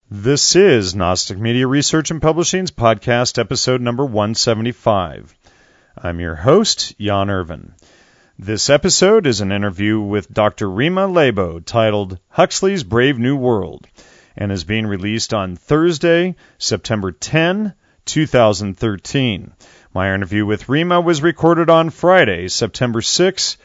This is Gnostic Media Research and Publishing's podcast episode number 175. I'm your host, Jan Irvin. This episode is an interview with Dr. Rima Laibo titled Huxley's Brave New World and is being released on Thursday, September 10, 2013. My interview with Rima was recorded on Friday, September 6,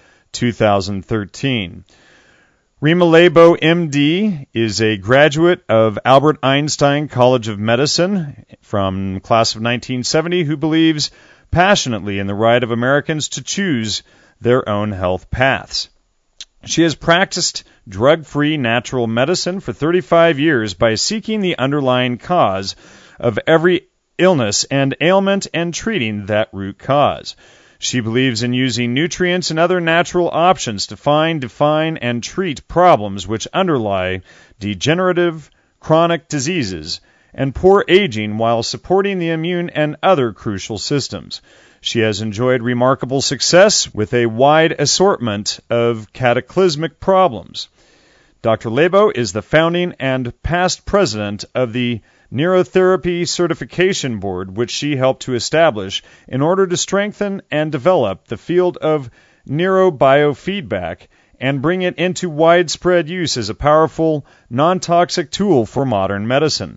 2013. Rima Laibo, MD, is a graduate of Albert Einstein College of Medicine from class of 1970 who believes passionately in the right of Americans to choose their own health paths. She has practiced drug-free natural medicine for 35 years by seeking the underlying cause of every illness and ailment and treating that root cause. She believes in using nutrients and other natural options to find, define, and treat problems which underlie degenerative, chronic diseases and poor aging while supporting the immune and other crucial systems. She has enjoyed remarkable success with a wide assortment of cataclysmic problems. Dr. Laibo is the founding and past president of the Neurotherapy Certification Board, which she helped to establish in order to strengthen and develop the field of neurobiofeedback and bring it into widespread use as a powerful, non-toxic tool for modern medicine.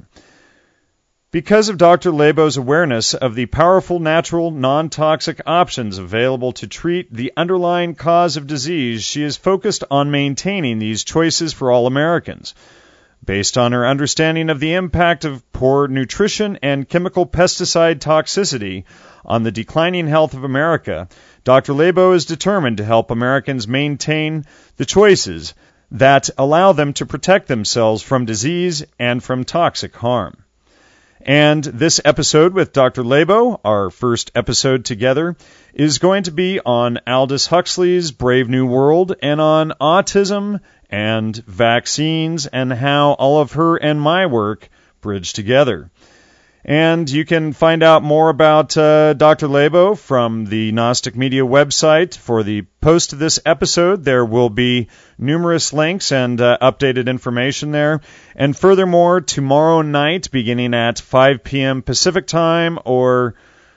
Because of Dr. Laibo's awareness of the powerful natural, non-toxic options available to treat the underlying cause of disease, she is focused on maintaining these choices for all Americans. Based on her understanding of the impact of poor nutrition and chemical pesticide toxicity on the declining health of America, Dr. Laibo is determined to help Americans maintain the choices that allow them to protect themselves from disease and from toxic harm. And this episode with Dr. Laibo, our first episode together, is going to be on Aldous Huxley's Brave New World and on autism and vaccines and how all of her and my work bridge together. And you can find out more about Dr. Laibo from the Gnostic Media website. For the post of this episode, there will be numerous links and updated information there. And furthermore, tomorrow night, beginning at 5 p.m. Pacific Time or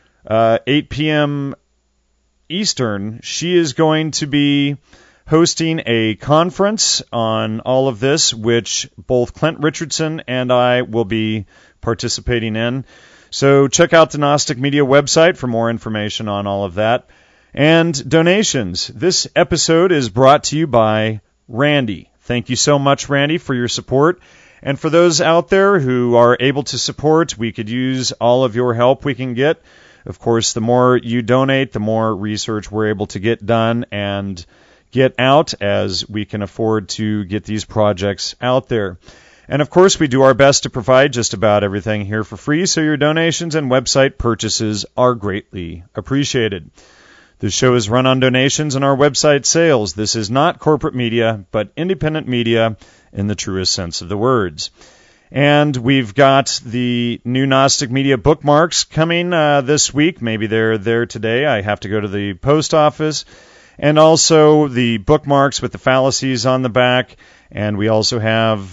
8 p.m. Eastern, she is going to be hosting a conference on all of this, which both Clint Richardson and I will be participating in. So check out the Gnostic Media website for more information on all of that. And donations. This episode is brought to you by Randy. Thank you so much, Randy, for your support. And for those out there who are able to support, we could use all of your help we can get. Of course, the more you donate, the more research we're able to get done and get out as we can afford to get these projects out there. And of course, we do our best to provide just about everything here for free, so your donations and website purchases are greatly appreciated. The show is run on donations and our website sales. This is not corporate media, but independent media in the truest sense of the words. And we've got the new Gnostic Media bookmarks coming this week. Maybe they're there today. I have to go to the post office. And also the bookmarks with the fallacies on the back. And we also have,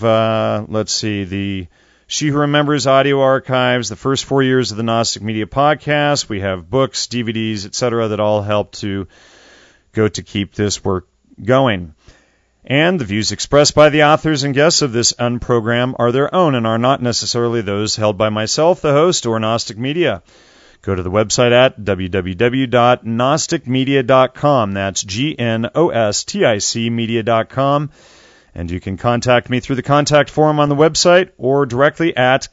the She Who Remembers audio archives, the first 4 years of the Gnostic Media podcast. We have books, DVDs, etc. that all help to go to keep this work going. And the views expressed by the authors and guests of this unprogram are their own and are not necessarily those held by myself, the host, or Gnostic Media. Go to the website at www.gnosticmedia.com. That's GNOSTIC media.com. And you can contact me through the contact form on the website or directly at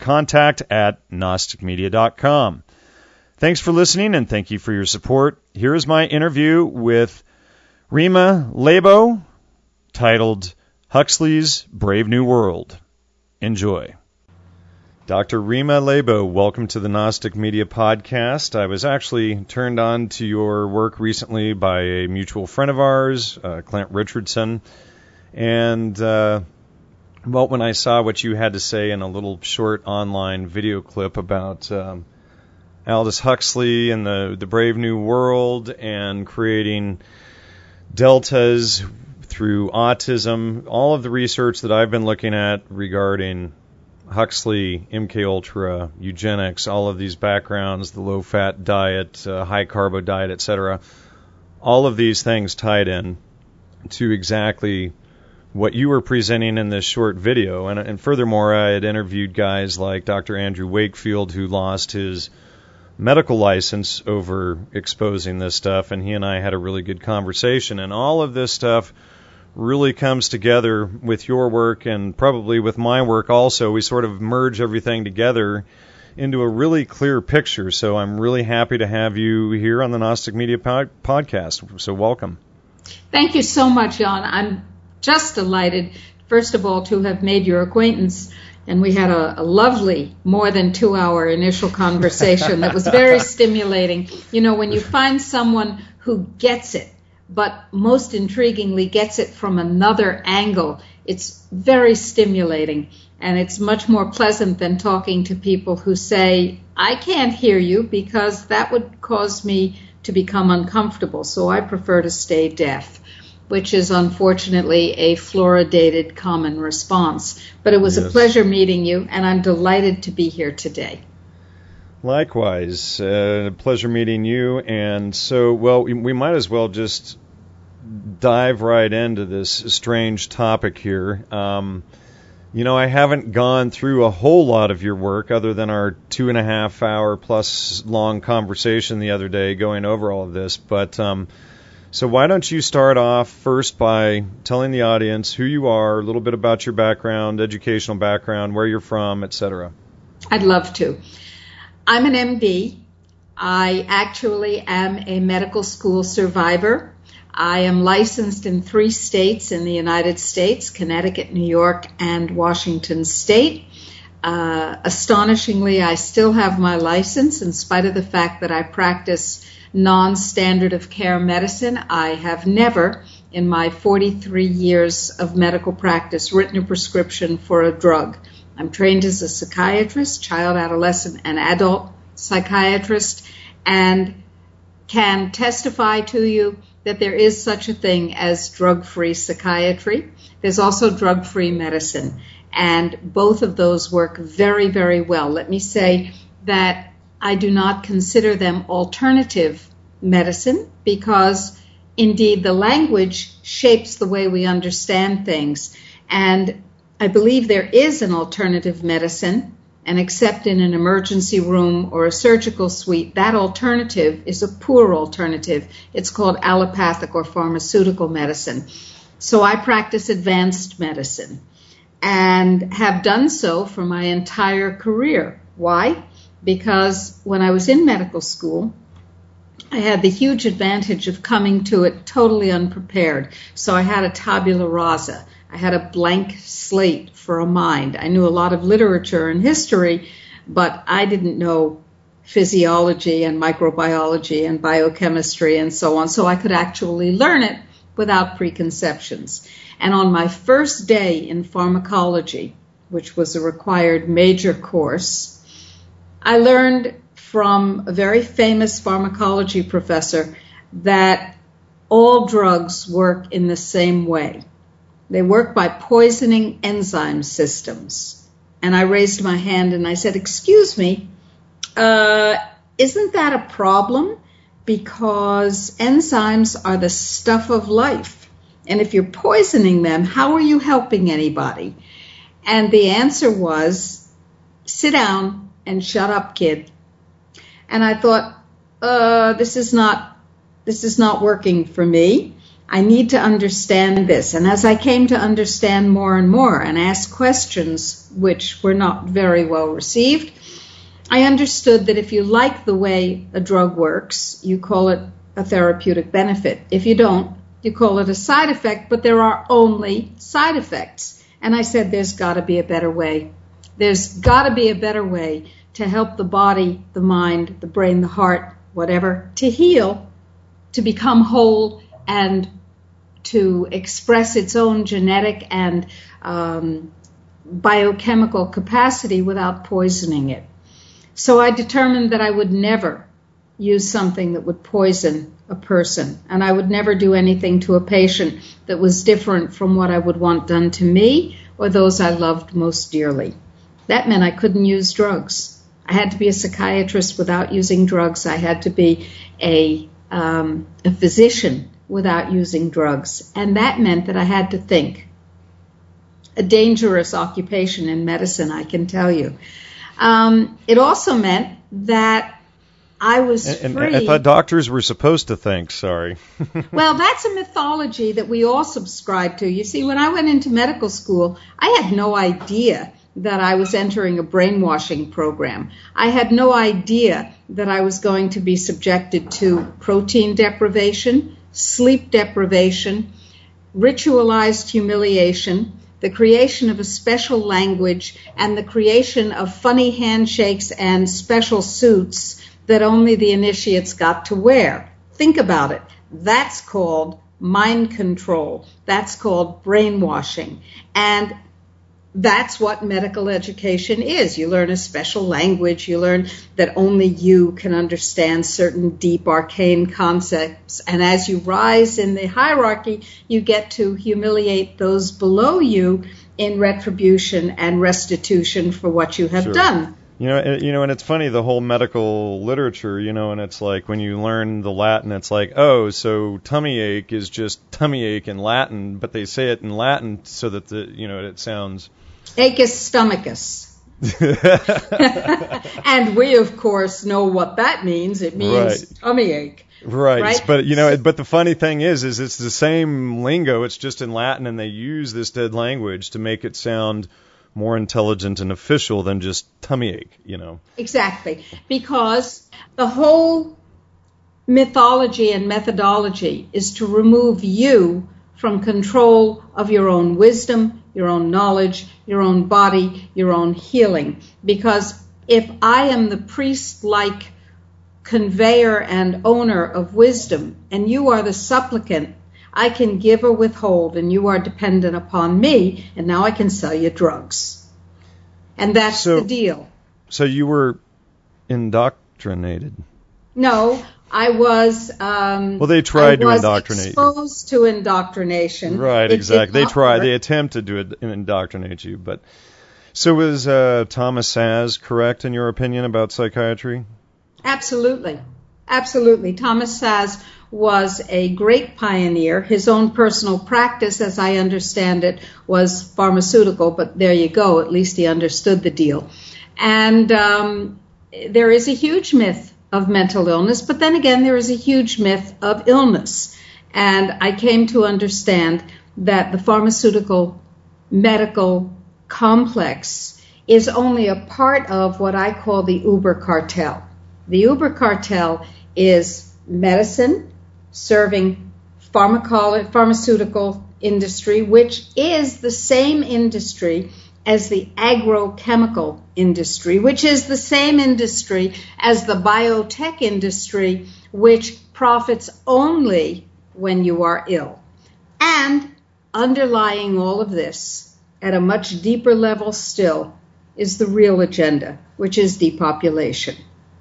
contact@gnosticmedia.com. Thanks for listening and thank you for your support. Here is my interview with Rima Laibo titled Huxley's Brave New World. Enjoy. Dr. Rima Laibo, welcome to the Gnostic Media podcast. I was actually turned on to your work recently by a mutual friend of ours, Clint Richardson. And, when I saw what you had to say in a little short online video clip about Aldous Huxley and the Brave New World and creating deltas through autism, all of the research that I've been looking at regarding Huxley, MK Ultra, eugenics, all of these backgrounds, the low-fat diet, high-carbo diet, etc., all of these things tied in to exactly what you were presenting in this short video. And furthermore, I had interviewed guys like Dr. Andrew Wakefield, who lost his medical license over exposing this stuff, and he and I had a really good conversation. And all of this stuff really comes together with your work and probably with my work also. We sort of merge everything together into a really clear picture. So I'm really happy to have you here on the Gnostic Media Podcast. So welcome. Thank you so much, Jan. I'm just delighted, first of all, to have made your acquaintance. And we had a lovely, more than 2-hour initial conversation that was very stimulating. You know, when you find someone who gets it, but most intriguingly gets it from another angle, it's very stimulating. And it's much more pleasant than talking to people who say, I can't hear you because that would cause me to become uncomfortable. So I prefer to stay deaf, which is unfortunately a fluoridated common response. But it was a pleasure meeting you, and I'm delighted to be here today. Likewise, pleasure meeting you. And so, well, we might as well just dive right into this strange topic here. You know, I haven't gone through a whole lot of your work other than our 2.5 hour plus long conversation the other day going over all of this. But so why don't you start off first by telling the audience who you are, a little bit about your background, educational background, where you're from, etc. I'd love to. I'm an MD. I actually am a medical school survivor. I am licensed in 3 states in the United States, Connecticut, New York, and Washington State. Astonishingly, I still have my license in spite of the fact that I practice non-standard of care medicine. I have never, in my 43 years of medical practice, written a prescription for a drug. I'm trained as a psychiatrist, child, adolescent, and adult psychiatrist, and can testify to you that there is such a thing as drug-free psychiatry. There's also drug-free medicine, and both of those work very, very well. Let me say that I do not consider them alternative medicine because, indeed, the language shapes the way we understand things, and I believe there is an alternative medicine, and except in an emergency room or a surgical suite, that alternative is a poor alternative. It's called allopathic or pharmaceutical medicine. So I practice advanced medicine and have done so for my entire career. Why? Because when I was in medical school, I had the huge advantage of coming to it totally unprepared. So I had a tabula rasa. I had a blank slate for a mind. I knew a lot of literature and history, but I didn't know physiology and microbiology and biochemistry and so on, so I could actually learn it without preconceptions. And on my first day in pharmacology, which was a required major course, I learned from a very famous pharmacology professor that all drugs work in the same way. They work by poisoning enzyme systems. And I raised my hand and I said, excuse me, isn't that a problem? Because enzymes are the stuff of life. And if you're poisoning them, how are you helping anybody? And the answer was, sit down and shut up, kid. And I thought, this is not working for me. I need to understand this. And as I came to understand more and more and ask questions which were not very well received, I understood that if you like the way a drug works, you call it a therapeutic benefit. If you don't, you call it a side effect, but there are only side effects. And I said, there's got to be a better way. There's got to be a better way to help the body, the mind, the brain, the heart, whatever, to heal, to become whole, and to express its own genetic and biochemical capacity without poisoning it. So I determined that I would never use something that would poison a person, and I would never do anything to a patient that was different from what I would want done to me or those I loved most dearly. That meant I couldn't use drugs. I had to be a psychiatrist without using drugs. I had to be a physician without using drugs. And that meant that I had to think. A dangerous occupation in medicine, I can tell you. It also meant that I was free. And I thought doctors were supposed to think, sorry. Well, that's a mythology that we all subscribe to. You see, when I went into medical school, I had no idea that I was entering a brainwashing program. I had no idea that I was going to be subjected to protein deprivation, sleep deprivation, ritualized humiliation, the creation of a special language, and the creation of funny handshakes and special suits that only the initiates got to wear. Think about it. That's called mind control. That's called brainwashing. And that's what medical education is. You learn a special language. You learn that only you can understand certain deep, arcane concepts. And as you rise in the hierarchy, you get to humiliate those below you in retribution and restitution for what you have done. You know, and it's funny, the whole medical literature, and it's like when you learn the Latin, it's like, oh, so tummy ache is just tummy ache in Latin, but they say it in Latin so that it sounds... Acus stomachus. And we, of course, know what that means. It means tummy ache. Right. But, but the funny thing is it's the same lingo. It's just in Latin, and they use this dead language to make it sound more intelligent and official than just tummy ache, Exactly. Because the whole mythology and methodology is to remove you from control of your own wisdom, your own knowledge, your own body, your own healing. Because if I am the priest-like conveyor and owner of wisdom, and you are the supplicant, I can give or withhold, and you are dependent upon me, and now I can sell you drugs. And that's the deal. So you were indoctrinated? No, I was... well, they tried to indoctrinate you. Exposed to indoctrination. Right, exactly. They attempted to indoctrinate you. But so was Thomas Szasz correct in your opinion about psychiatry? Absolutely. Absolutely. Thomas Szasz was a great pioneer. His own personal practice, as I understand it, was pharmaceutical, but there you go. At least he understood the deal. And there is a huge myth of mental illness, but then again, there is a huge myth of illness. And I came to understand that the pharmaceutical medical complex is only a part of what I call the Uber cartel. The Uber cartel is medicine serving pharmaceutical industry, which is the same industry as the agrochemical industry, which is the same industry as the biotech industry, which profits only when you are ill. And underlying all of this, at a much deeper level still, is the real agenda, which is depopulation.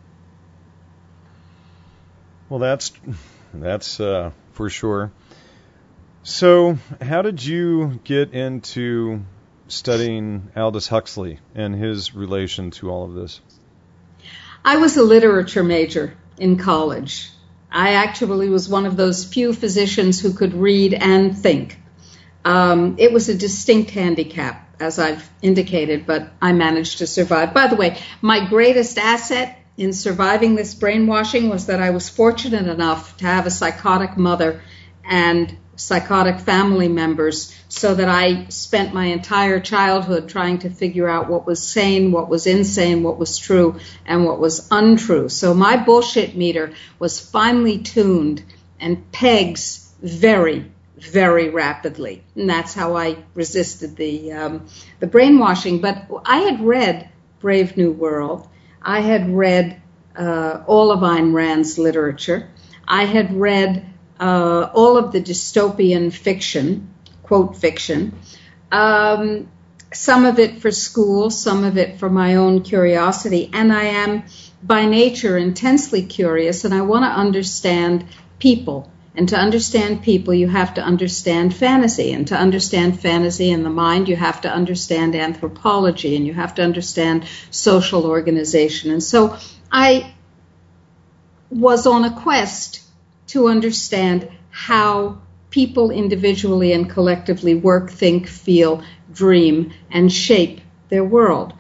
Well, that's for sure. So, how did you get into studying Aldous Huxley and his relation to all of this? I was a literature major in college. I actually was one of those few physicians who could read and think. It was a distinct handicap, as I've indicated, but I managed to survive. By the way, my greatest asset in surviving this brainwashing was that I was fortunate enough to have a psychotic mother and psychotic family members, so that I spent my entire childhood trying to figure out what was sane, what was insane, what was true, and what was untrue. So my bullshit meter was finely tuned and pegs very, very rapidly. And that's how I resisted the brainwashing. But I had read Brave New World. I had read all of Ayn Rand's literature. I had read all of the dystopian fiction, quote fiction, some of it for school, some of it for my own curiosity. And I am by nature intensely curious, and I want to understand people, And to understand people, you have to understand fantasy. And to understand fantasy in the mind, you have to understand anthropology, and you have to understand social organization. And so I was on a quest to understand how people individually and collectively work, think, feel, dream, and shape their world.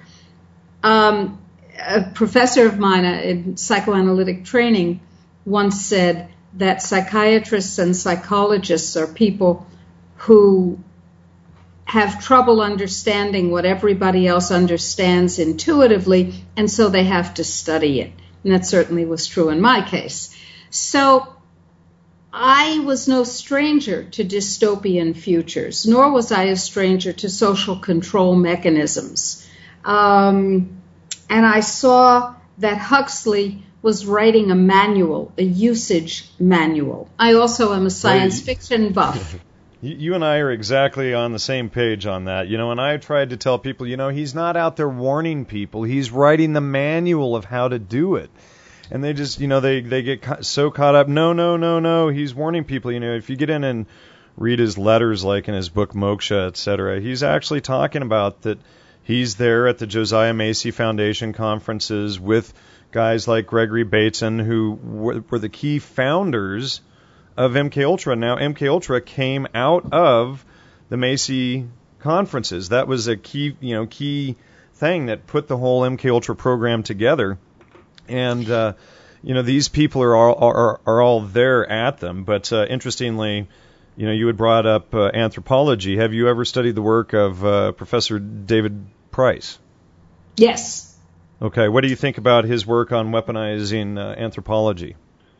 A professor of mine in psychoanalytic training once said that psychiatrists and psychologists are people who have trouble understanding what everybody else understands intuitively, and so they have to study it. And that certainly was true in my case. So I was no stranger to dystopian futures, nor was I a stranger to social control mechanisms. And I saw that Huxley was writing a manual, a usage manual. I also am a science fiction buff. You and I are exactly on the same page on that. And I tried to tell people, he's not out there warning people. He's writing the manual of how to do it. And they just, they get so caught up. No. He's warning people. If you get in and read his letters, like in his book Moksha, etc., he's actually talking about that he's there at the Josiah Macy Foundation conferences with guys like Gregory Bateson, who were the key founders of MKUltra. Now, MKUltra came out of the Macy conferences. That was a key thing that put the whole MKUltra program together. And these people are all there at them. But interestingly, you had brought up anthropology. Have you ever studied the work of Professor David Price? Yes. Okay. What do you think about his work on weaponizing anthropology?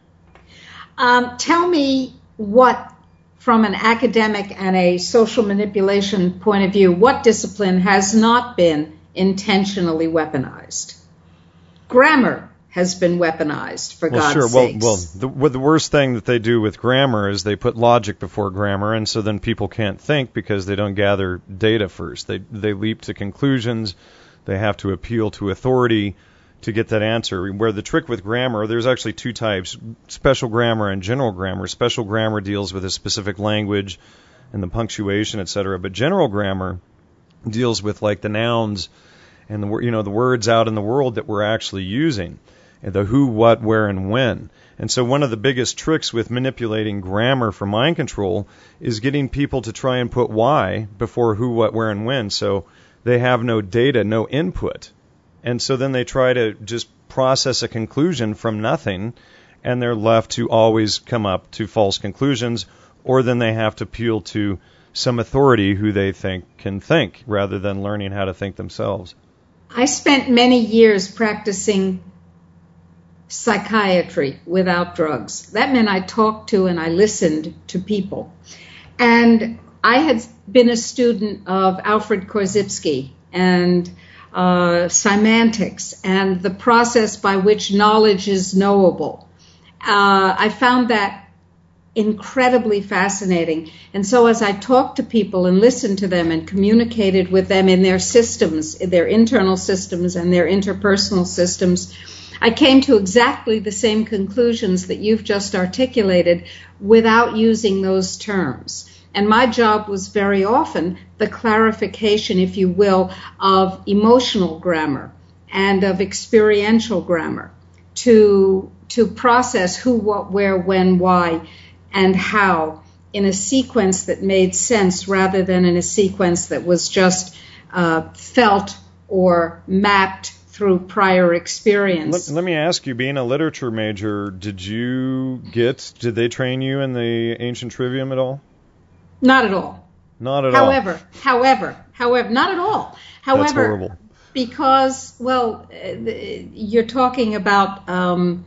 Tell me what, from an academic and a social manipulation point of view, what discipline has not been intentionally weaponized? Grammar has been weaponized, for God's sakes. Well, the worst thing that they do with grammar is they put logic before grammar, and so then people can't think because they don't gather data first. They leap to conclusions. They have to appeal to authority to get that answer. Where the trick with grammar, there's actually two types, special grammar and general grammar. Special grammar deals with a specific language and the punctuation, etc. But general grammar deals with like the nouns and the words out in the world that we're actually using, and the who, what, where, and when. And so one of the biggest tricks with manipulating grammar for mind control is getting people to try and put why before who, what, where, and when. So they have no data, no input. And so then they try to just process a conclusion from nothing, and they're left to always come up to false conclusions, or then they have to appeal to some authority who they think can think, rather than learning how to think themselves. I spent many years practicing psychiatry without drugs. That meant I talked to and I listened to people. And I had been a student of Alfred Korzybski and semantics and the process by which knowledge is knowable. I found that incredibly fascinating. And so as I talked to people and listened to them and communicated with them in their systems, their internal systems and their interpersonal systems, I came to exactly the same conclusions that you've just articulated without using those terms. And my job was very often the clarification, if you will, of emotional grammar and of experiential grammar to process who, what, where, when, why, and how in a sequence that made sense rather than in a sequence that was just felt or mapped through prior experience. Let me ask you, being a literature major, did they train you in the ancient trivium at all? Not at all. Not at all. However, not at all. However, that's horrible. Because, you're talking about an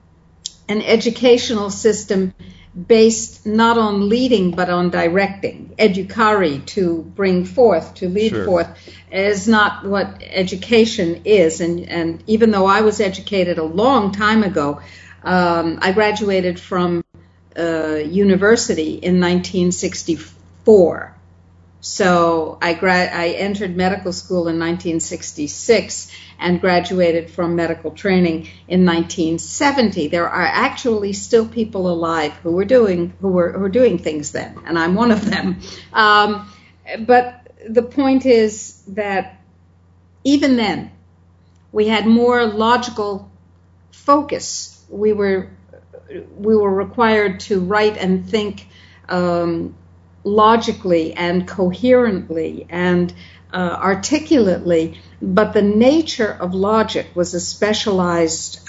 educational system based not on leading but on directing. Educare, to bring forth, to lead forth, is not what education is. And even though I was educated a long time ago, I graduated from university in 1964. So I entered medical school in 1966 and graduated from medical training in 1970. There are actually still people alive who were doing things then, and I'm one of them. But the point is that even then, we had more logical focus. We were required to write and think logically and coherently and articulately, but the nature of logic was a specialized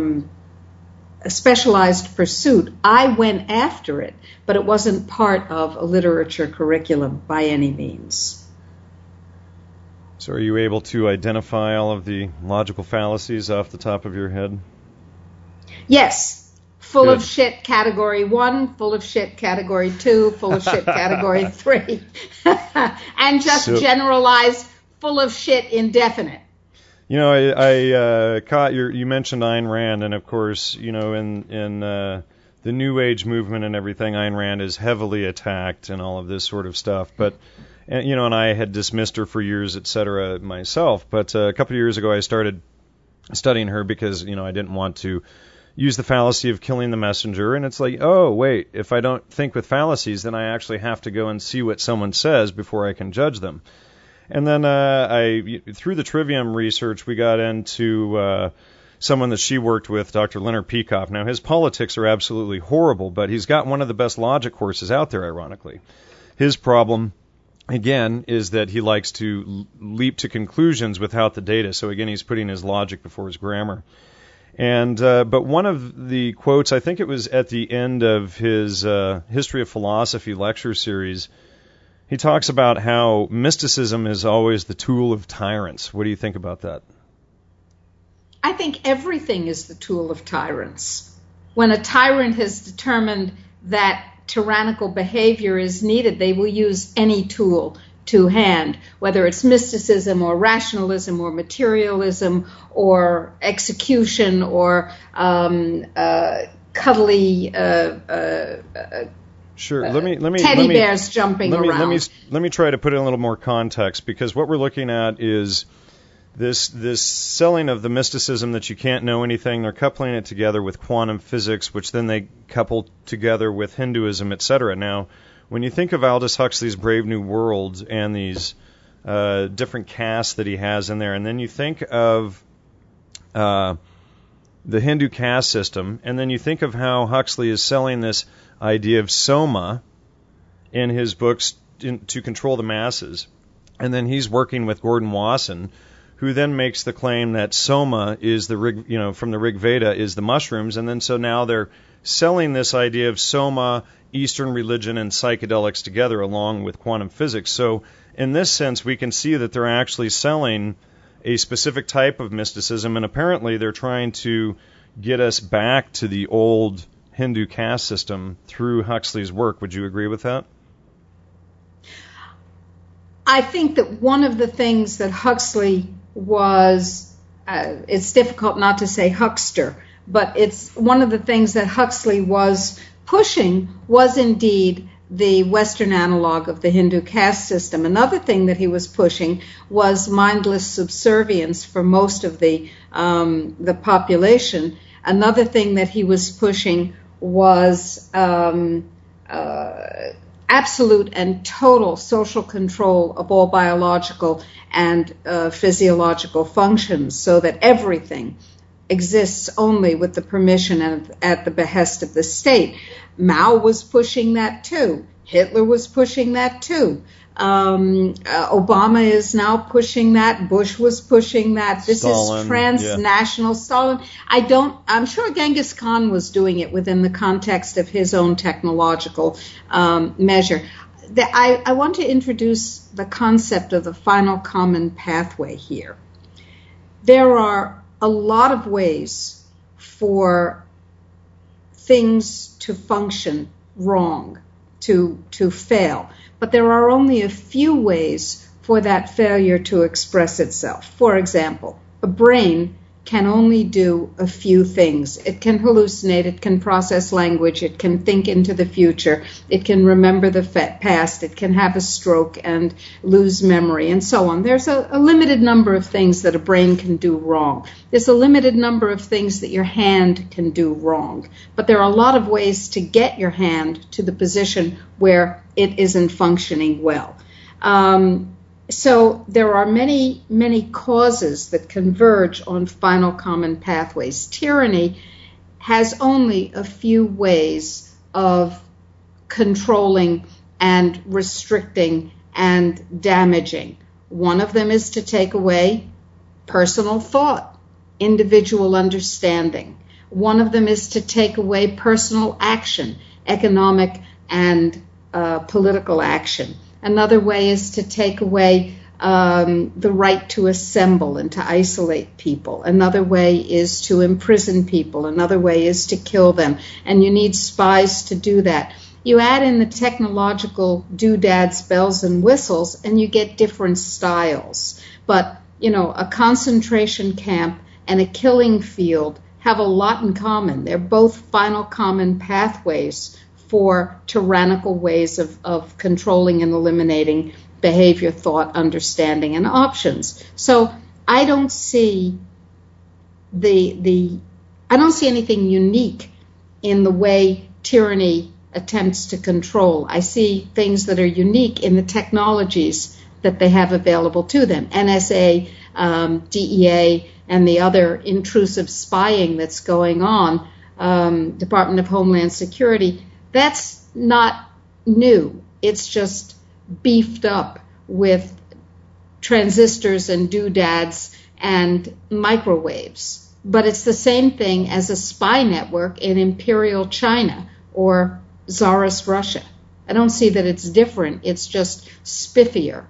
pursuit. I went after it, but it wasn't part of a literature curriculum by any means. So are you able to identify all of the logical fallacies off the top of your head? Yes. Full Good. of shit category 1, full of shit category 2, full of shit category 3. And just generalized full of shit indefinite. You know, I caught you mentioned Ayn Rand, and of course, you know, in the New Age movement and everything, Ayn Rand is heavily attacked and all of this sort of stuff. But, you know, and I had dismissed her for years, etc. myself. But a couple of years ago, I started studying her because, you know, I didn't want to use the fallacy of killing the messenger, and it's like, oh, wait, if I don't think with fallacies, then I actually have to go and see what someone says before I can judge them. And then through the Trivium research, we got into someone that she worked with, Dr. Leonard Peikoff. Now, his politics are absolutely horrible, but he's got one of the best logic courses out there, ironically. His problem, again, is that he likes to leap to conclusions without the data. So, again, he's putting his logic before his grammar. And but one of the quotes, I think it was at the end of his History of Philosophy lecture series, he talks about how mysticism is always the tool of tyrants. What do you think about that? I think everything is the tool of tyrants. When a tyrant has determined that tyrannical behavior is needed, they will use any tool to hand, whether it's mysticism or rationalism or materialism or execution or cuddly Sure. Let me teddy bears jumping around. Let me try to put in a little more context, because what we're looking at is this selling of the mysticism that you can't know anything. They're coupling it together with quantum physics, which then they couple together with Hinduism, etc. Now, when you think of Aldous Huxley's Brave New World and these different castes that he has in there, and then you think of the Hindu caste system, and then you think of how Huxley is selling this idea of Soma in his books to control the masses, and then he's working with Gordon Wasson, who then makes the claim that Soma is the from the Rig Veda is the mushrooms, and then so now they're selling this idea of Soma, Eastern religion, and psychedelics together along with quantum physics. So in this sense, we can see that they're actually selling a specific type of mysticism, and apparently they're trying to get us back to the old Hindu caste system through Huxley's work. Would you agree with that? I think that one of the things that Huxley was, it's difficult not to say huckster, but it's one of the things that Huxley was pushing was indeed the Western analog of the Hindu caste system. Another thing that he was pushing was mindless subservience for most of the population. Another thing that he was pushing was absolute and total social control of all biological and physiological functions, so that everything exists only with the permission and at the behest of the state. Mao was pushing that too. Hitler was pushing that too. Obama is now pushing that. Bush was pushing that. This Stalin, is transnational. Yeah. Stalin. I'm sure Genghis Khan was doing it within the context of his own technological measure. I want to introduce the concept of the final common pathway here. There are a lot of ways for things to function wrong, to fail. But there are only a few ways for that failure to express itself. For example, a brain can only do a few things. It can hallucinate, it can process language, it can think into the future, it can remember the past, it can have a stroke and lose memory, and so on. There's a limited number of things that a brain can do wrong. There's a limited number of things that your hand can do wrong. But there are a lot of ways to get your hand to the position where it isn't functioning well. So there are many, many causes that converge on final common pathways. Tyranny has only a few ways of controlling and restricting and damaging. One of them is to take away personal thought, individual understanding. One of them is to take away personal action, economic and political action. Another way is to take away the right to assemble and to isolate people. Another way is to imprison people. Another way is to kill them. And you need spies to do that. You add in the technological doodads, bells, and whistles, and you get different styles. But, a concentration camp and a killing field have a lot in common. They're both final common pathways for tyrannical ways of controlling and eliminating behavior, thought, understanding, and options. So I don't see I don't see anything unique in the way tyranny attempts to control. I see things that are unique in the technologies that they have available to them. NSA, DEA, and the other intrusive spying that's going on, Department of Homeland Security, that's not new. It's just beefed up with transistors and doodads and microwaves. But it's the same thing as a spy network in Imperial China or Tsarist Russia. I don't see that it's different. It's just spiffier.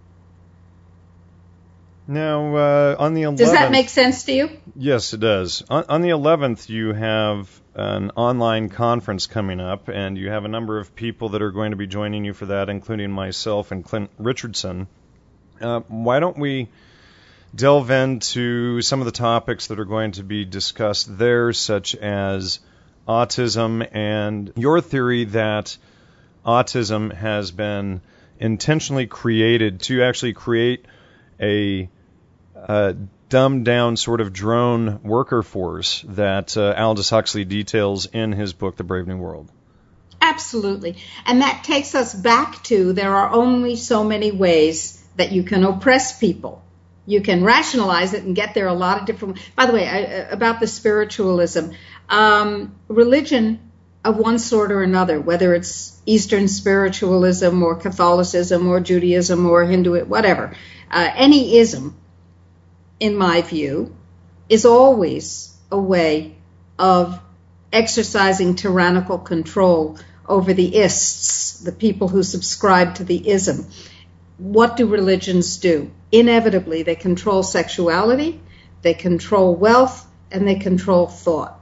Now, on the 11th... Does that make sense to you? Yes, it does. On the 11th, you have an online conference coming up, and you have a number of people that are going to be joining you for that, including myself and Clint Richardson. Why don't we delve into some of the topics that are going to be discussed there, such as autism and your theory that autism has been intentionally created to actually create a dumbed-down sort of drone worker force that Aldous Huxley details in his book, The Brave New World. Absolutely. And that takes us back to there are only so many ways that you can oppress people. You can rationalize it and get there a lot of different ways. By the way, about the spiritualism, religion of one sort or another, whether it's Eastern spiritualism or Catholicism or Judaism or Hinduism, whatever, any ism, in my view, is always a way of exercising tyrannical control over the ists, the people who subscribe to the ism. What do religions do? Inevitably, they control sexuality, they control wealth, and they control thought.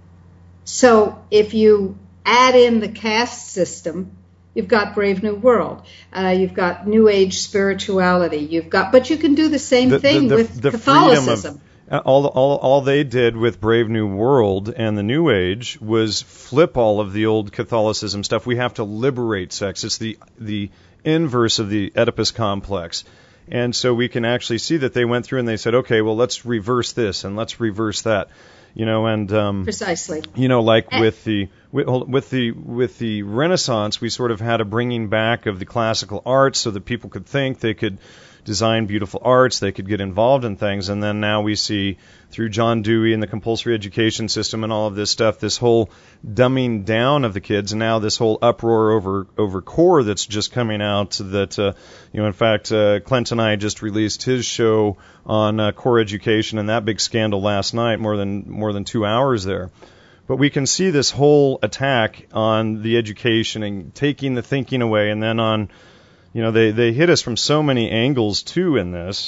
So if you add in the caste system, you've got Brave New World. You've got New Age spirituality. But you can do the same thing with Catholicism. All they did with Brave New World and the New Age was flip all of the old Catholicism stuff. We have to liberate sex. It's the inverse of the Oedipus complex. And so we can actually see that they went through and they said, okay, well, let's reverse this and let's reverse that. Precisely. With the Renaissance, we sort of had a bringing back of the classical arts so that people could think, they could design beautiful arts, they could get involved in things, and then now we see through John Dewey and the compulsory education system and all of this stuff, this whole dumbing down of the kids, and now this whole uproar over core that's just coming out. That in fact, Clint and I just released his show on core education, and that big scandal last night, more than 2 hours there. But we can see this whole attack on the education and taking the thinking away, and then on, they hit us from so many angles too in this.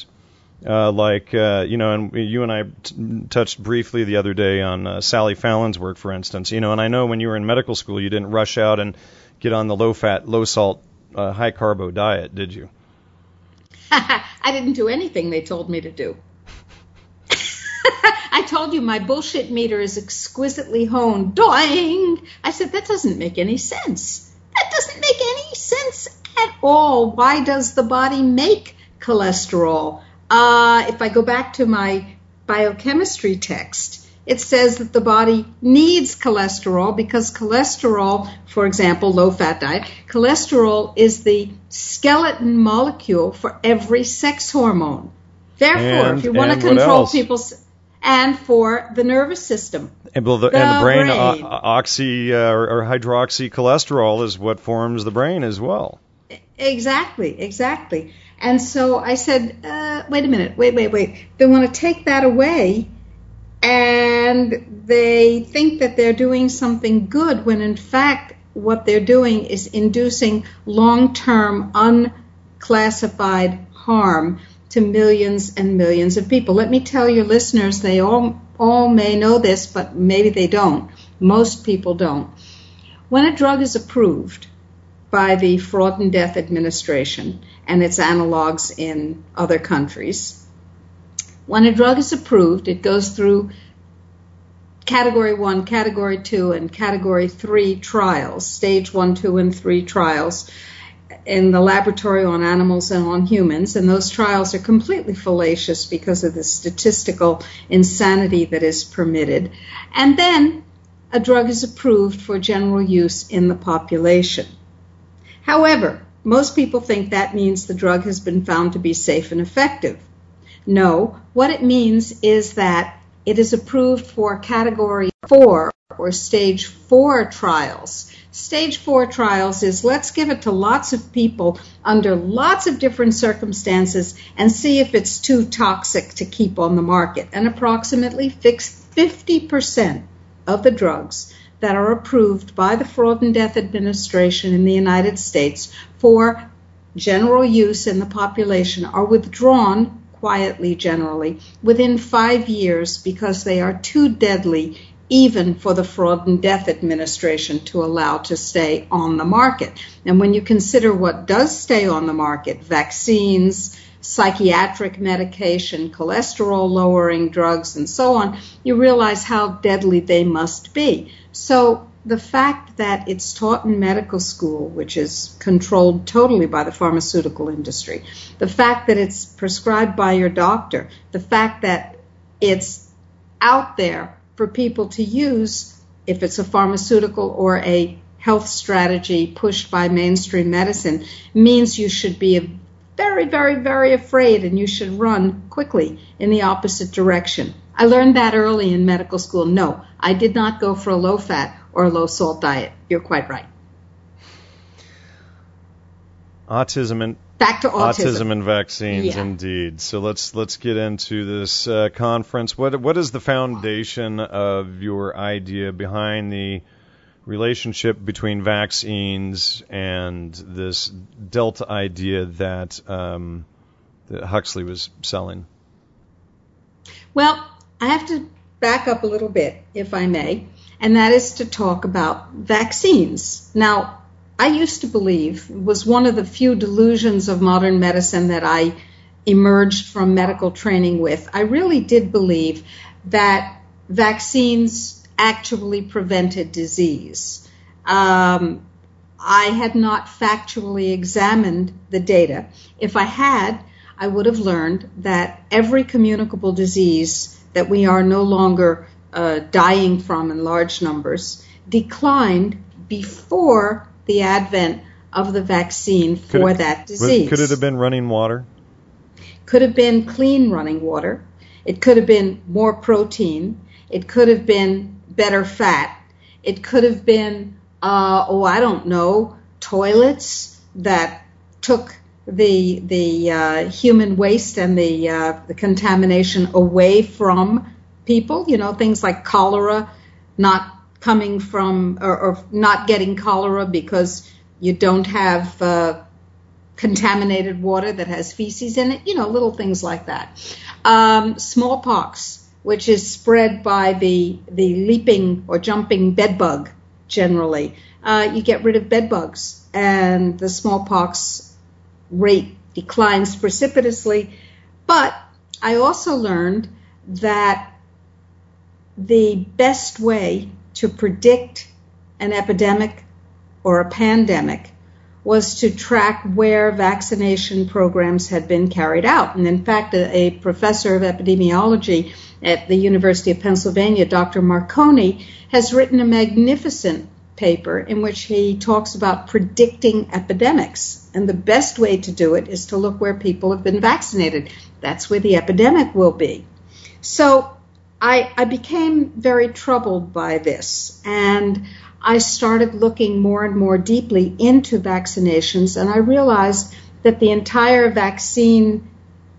And you and I touched briefly the other day on Sally Fallon's work, for instance. And I know when you were in medical school, you didn't rush out and get on the low-fat, low-salt, high-carbo diet, did you? I didn't do anything they told me to do. told you my bullshit meter is exquisitely honed. Doing! I said, that doesn't make any sense. That doesn't make any sense at all. Why does the body make cholesterol? If I go back to my biochemistry text, it says that the body needs cholesterol because cholesterol, for example, low-fat diet, cholesterol is the skeleton molecule for every sex hormone. Therefore, if you want to control people's... And for the nervous system. And the brain, oxy or hydroxycholesterol is what forms the brain as well. Exactly. And so I said, wait a minute, wait. They want to take that away, and they think that they're doing something good when in fact what they're doing is inducing long-term unclassified harm to millions and millions of people. Let me tell your listeners, they all may know this, but maybe they don't. Most people don't. When a drug is approved by the Fraud and Death Administration and its analogs in other countries, when a drug is approved, it goes through Category 1, Category 2, and Category 3 trials, Stage 1, 2, and 3 trials, in the laboratory on animals and on humans, and those trials are completely fallacious because of the statistical insanity that is permitted. And then a drug is approved for general use in the population. However, most people think that means the drug has been found to be safe and effective. No, what it means is that it is approved for Category 4 or Stage 4 trials. Stage 4 trials is let's give it to lots of people under lots of different circumstances and see if it's too toxic to keep on the market. And approximately 50% of the drugs that are approved by the Fraud and Death Administration in the United States for general use in the population are withdrawn quietly, generally, within 5 years because they are too deadly even for the Fraud and Death Administration to allow to stay on the market. And when you consider what does stay on the market, vaccines, psychiatric medication, cholesterol-lowering drugs, and so on, you realize how deadly they must be. So the fact that it's taught in medical school, which is controlled totally by the pharmaceutical industry, the fact that it's prescribed by your doctor, the fact that it's out there for people to use, if it's a pharmaceutical or a health strategy pushed by mainstream medicine, means you should be very, very, very afraid and you should run quickly in the opposite direction. I learned that early in medical school. No, I did not go for a low-fat or a low-salt diet. You're quite right. Back to autism and vaccines, indeed. So let's get into this conference. What is the foundation of your idea behind the relationship between vaccines and this Delta idea that Huxley was selling? Well, I have to back up a little bit, if I may, and that is to talk about vaccines. Now, I used to believe, was one of the few delusions of modern medicine that I emerged from medical training with. I really did believe that vaccines actually prevented disease. I had not factually examined the data. If I had, I would have learned that every communicable disease that we are no longer dying from in large numbers declined before the advent of the vaccine for that disease. Could it have been running water? Could have been clean running water. It could have been more protein. It could have been better fat. It could have been, toilets that took the human waste and the contamination away from people. You know, things like cholera, not coming from or not getting cholera because you don't have contaminated water that has feces in it, little things like that. Smallpox, which is spread by the leaping or jumping bedbug generally. You get rid of bedbugs and the smallpox rate declines precipitously. But I also learned that the best way to predict an epidemic or a pandemic was to track where vaccination programs had been carried out. And in fact, a professor of epidemiology at the University of Pennsylvania, Dr. Marconi, has written a magnificent paper in which he talks about predicting epidemics. And the best way to do it is to look where people have been vaccinated. That's where the epidemic will be. So I became very troubled by this, and I started looking more and more deeply into vaccinations, and I realized that the entire vaccine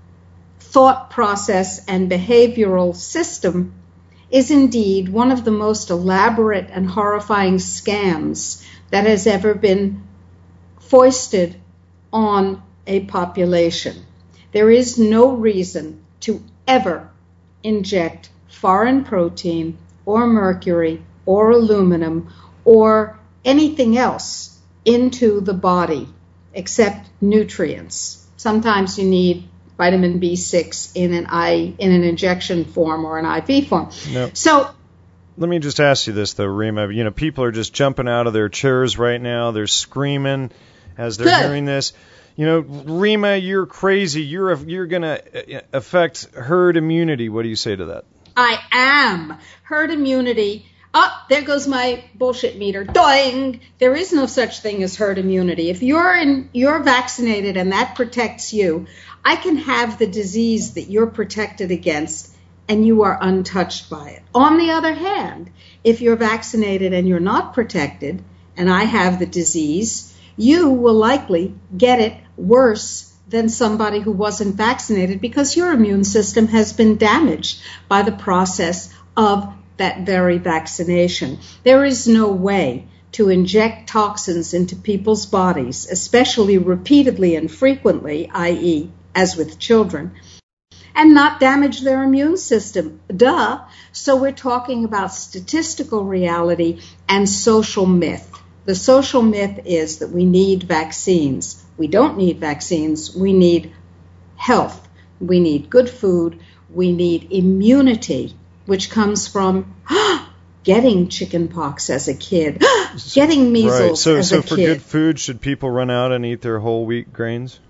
thought process and behavioral system is indeed one of the most elaborate and horrifying scams that has ever been foisted on a population. There is no reason to ever inject foreign protein or mercury or aluminum or anything else into the body except nutrients. Sometimes you need vitamin B6 in an injection form or an IV form. No. So let me just ask you this, though, Rima. You know, people are just jumping out of their chairs right now. They're screaming as they're hearing this. You know, Rima, you're crazy. You're going to affect herd immunity. What do you say to that? I am. Herd immunity. Oh, there goes my bullshit meter. Doing. There is no such thing as herd immunity. If you're vaccinated and that protects you, I can have the disease that you're protected against and you are untouched by it. On the other hand, if you're vaccinated and you're not protected and I have the disease, you will likely get it worse than somebody who wasn't vaccinated because your immune system has been damaged by the process of that very vaccination. There is no way to inject toxins into people's bodies, especially repeatedly and frequently, i.e., as with children, and not damage their immune system. Duh. So we're talking about statistical reality and social myth. The social myth is that we need vaccines. We don't need vaccines. We need health. We need good food. We need immunity, which comes from getting chickenpox as a kid, getting measles as a kid. So for good food, should people run out and eat their whole wheat grains?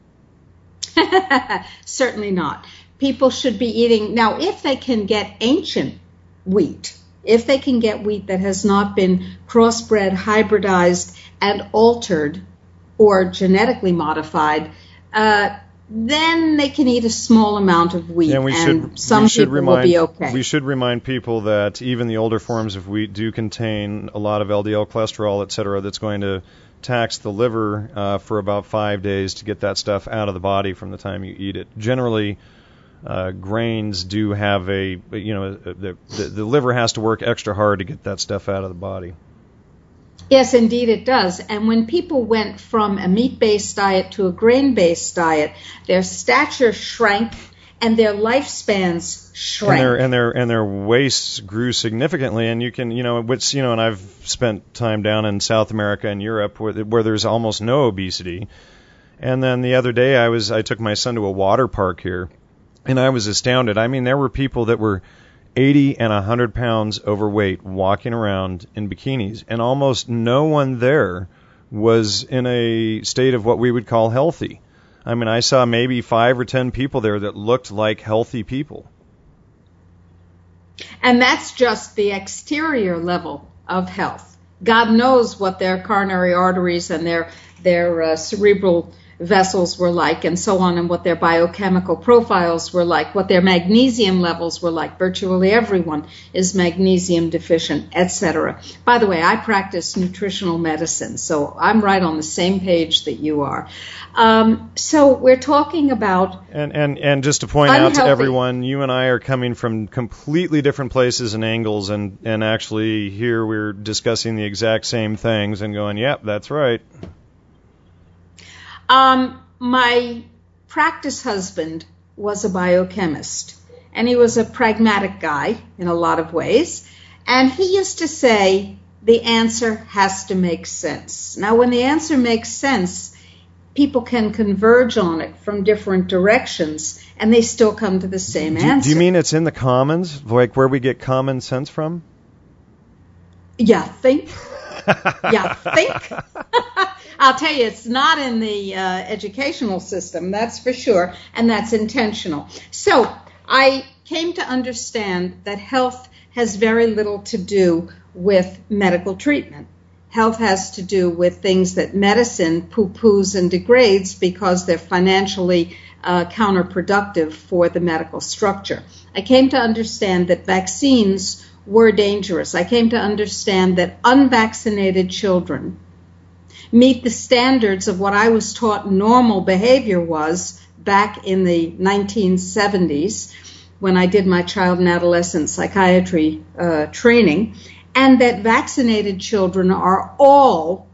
Certainly not. People should be eating, now if they can get ancient wheat, if they can get wheat that has not been crossbred, hybridized, and altered or genetically modified, then they can eat a small amount of wheat, and some people will be okay. We should remind people that even the older forms of wheat do contain a lot of LDL cholesterol, et cetera, that's going to tax the liver for about 5 days to get that stuff out of the body from the time you eat it. Generally, grains do have the liver has to work extra hard to get that stuff out of the body. Yes, indeed it does. And when people went from a meat-based diet to a grain-based diet, their stature shrank and their lifespans shrank. And their waists grew significantly. And you can, and I've spent time down in South America and Europe where there's almost no obesity. And then the other day I took my son to a water park here, and I was astounded. I mean, there were people that were 80 and 100 pounds overweight walking around in bikinis, and almost no one there was in a state of what we would call healthy. I mean, I saw maybe 5 or 10 people there that looked like healthy people. And that's just the exterior level of health. God knows what their coronary arteries and their cerebral vessels were like, and so on, and what their biochemical profiles were like, what their magnesium levels were like. Virtually everyone is magnesium deficient, etc. By the way, I practice nutritional medicine, so I'm right on the same page that you are. So we're talking about and just to point out to everyone, you and I are coming from completely different places and angles, and actually here we're discussing the exact same things and going, yep, that's right. My practice husband was a biochemist, and he was a pragmatic guy in a lot of ways, and he used to say the answer has to make sense. Now, when the answer makes sense, people can converge on it from different directions, and they still come to the same answer. Do you mean it's in the commons, like where we get common sense from? Yeah, think. I'll tell you, it's not in the educational system, that's for sure, and that's intentional. So I came to understand that health has very little to do with medical treatment. Health has to do with things that medicine poo-poos and degrades because they're financially counterproductive for the medical structure. I came to understand that vaccines were dangerous. I came to understand that unvaccinated children meet the standards of what I was taught normal behavior was back in the 1970s when I did my child and adolescent psychiatry training, and that vaccinated children are all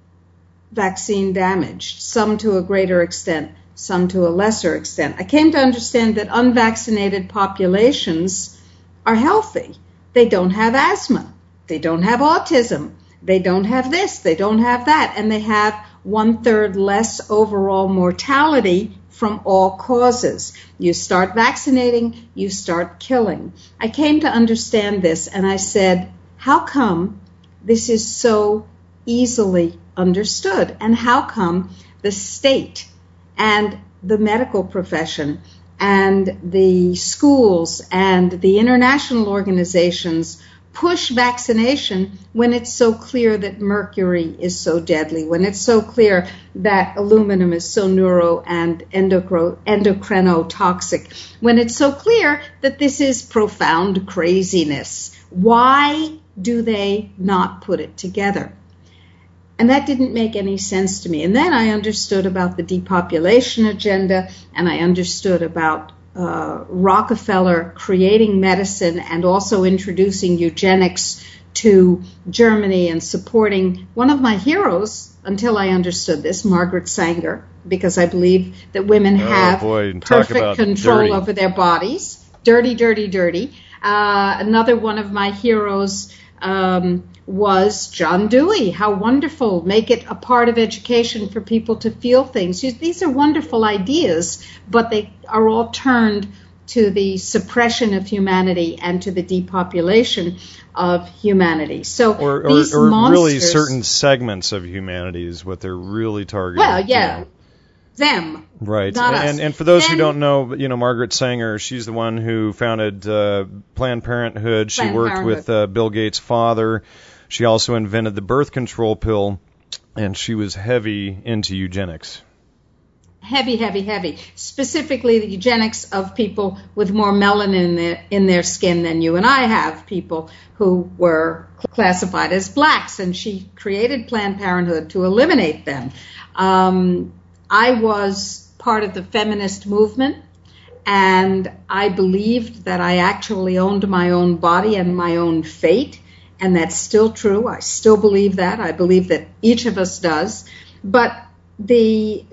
vaccine damaged, some to a greater extent, some to a lesser extent. I came to understand that unvaccinated populations are healthy. They don't have asthma. They don't have autism. They don't have this. They don't have that. And they have 1/3 less overall mortality from all causes. You start vaccinating, you start killing. I came to understand this, and I said, how come this is so easily understood? And how come the state and the medical profession and the schools and the international organizations push vaccination when it's so clear that mercury is so deadly, when it's so clear that aluminum is so neuro and endocrinotoxic, when it's so clear that this is profound craziness? Why do they not put it together? And that didn't make any sense to me. And then I understood about the depopulation agenda, and I understood about Rockefeller creating medicine and also introducing eugenics to Germany and supporting one of my heroes, until I understood this, Margaret Sanger, because I believe that women have perfect control over their bodies. Dirty, dirty, dirty. Another one of my heroes was John Dewey. How wonderful. Make it a part of education for people to feel things. These are wonderful ideas, but they are all turned to the suppression of humanity and to the depopulation of humanity. So these monsters, really certain segments of humanity is what they're really targeting. Well, yeah. Them. Right. Not us. And for those who don't know, Margaret Sanger, she's the one who founded Planned Parenthood. She worked with Bill Gates' father. She also invented the birth control pill, and she was heavy into eugenics. Heavy, heavy, heavy. Specifically the eugenics of people with more melanin in their skin than you and I have, people who were classified as blacks, and she created Planned Parenthood to eliminate them. I was part of the feminist movement, and I believed that I actually owned my own body and my own fate, and that's still true. I still believe that. I believe that each of us does. But the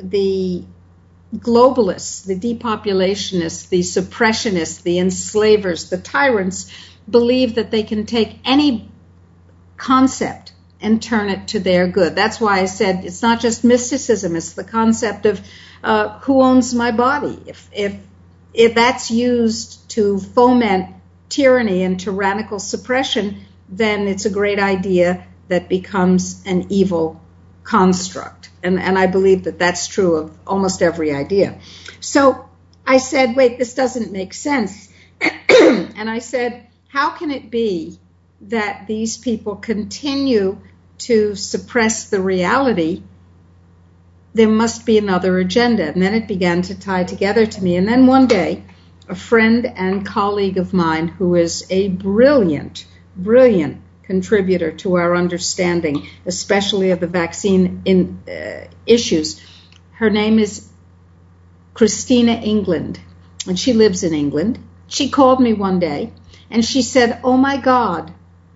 globalists, the depopulationists, the suppressionists, the enslavers, the tyrants believe that they can take any concept and turn it to their good. That's why I said it's not just mysticism, it's the concept of who owns my body. If that's used to foment tyranny and tyrannical suppression, then it's a great idea that becomes an evil construct. And I believe that that's true of almost every idea. So I said, wait, this doesn't make sense. And I said, how can it be that these people continue to suppress the reality? There must be another agenda. And then it began to tie together to me. And then one day, a friend and colleague of mine who is a brilliant, brilliant contributor to our understanding, especially of the vaccine issues. Her name is Christina England, and she lives in England. She called me one day, and she said, oh my God,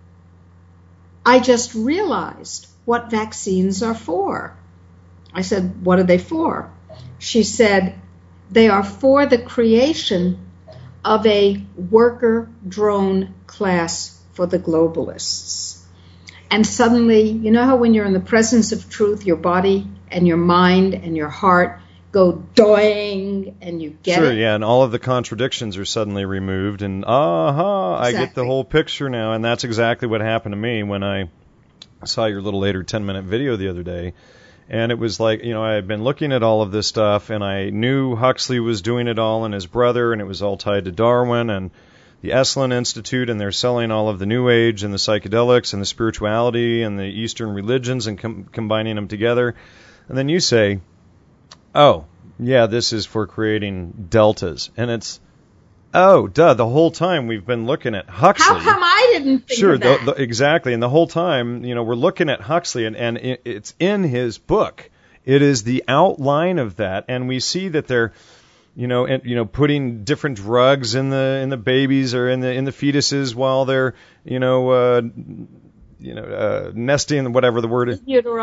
I just realized what vaccines are for. I said, what are they for? She said, they are for the creation of a worker drone class for the globalists. And suddenly, you know how when you're in the presence of truth, your body and your mind and your heart go doing, and you get Sure, it? yeah, and all of the contradictions are suddenly removed, and aha, I get the whole picture now, and that's exactly what happened to me when I saw your little 8 or 10-minute video the other day. And it was like, I had been looking at all of this stuff, and I knew Huxley was doing it all and his brother, and it was all tied to Darwin and the Esalen Institute, and they're selling all of the New Age and the psychedelics and the spirituality and the Eastern religions and combining them together. And then you say, oh, yeah, this is for creating deltas. And it's, oh, duh, the whole time we've been looking at Huxley. How come I didn't think of that? Sure, exactly. And the whole time, we're looking at Huxley, and it's in his book. It is the outline of that, and we see that they're, putting different drugs in the babies or in the fetuses while they're, nesting, whatever the word is.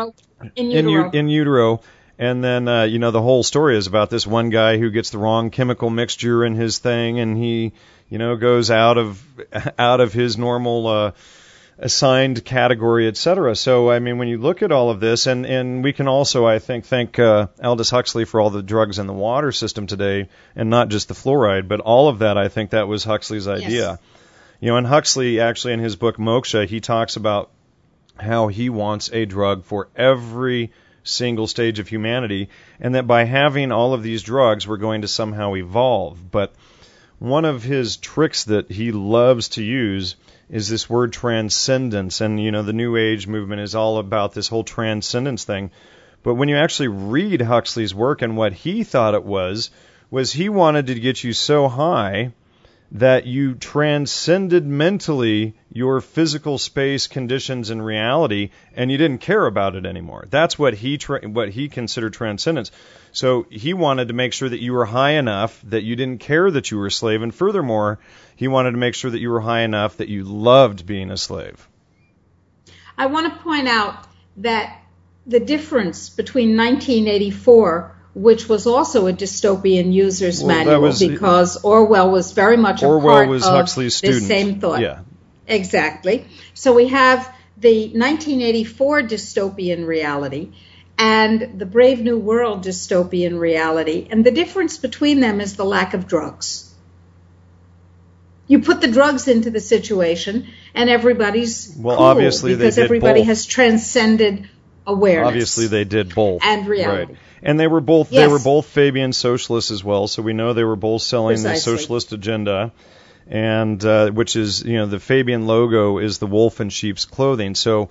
In utero. And then, the whole story is about this one guy who gets the wrong chemical mixture in his thing, and he, goes out of his normal assigned category, etc. So, I mean, when you look at all of this, and we can also, I think, thank Aldous Huxley for all the drugs in the water system today, and not just the fluoride, but all of that, I think that was Huxley's idea. Yes. And Huxley, actually, in his book Moksha, he talks about how he wants a drug for every single stage of humanity, and that by having all of these drugs, we're going to somehow evolve. But one of his tricks that he loves to use is this word transcendence, and the New Age movement is all about this whole transcendence thing. But when you actually read Huxley's work, and what he thought it was he wanted to get you so high that you transcended mentally your physical space conditions and reality, and you didn't care about it anymore. That's what he considered transcendence. So he wanted to make sure that you were high enough that you didn't care that you were a slave, and furthermore, he wanted to make sure that you were high enough that you loved being a slave. I want to point out that the difference between 1984, which was also a dystopian user's manual, because Orwell was very much a part of Huxley's the same thought. Yeah. Exactly. So we have the 1984 dystopian reality and the Brave New World dystopian reality, and the difference between them is the lack of drugs. You put the drugs into the situation, and everybody's cool, obviously because everybody has transcended awareness. Obviously, they did both. And reality. Right. And they were both Fabian socialists as well, so we know they were both selling the socialist agenda, and which is, the Fabian logo is the wolf in sheep's clothing. So,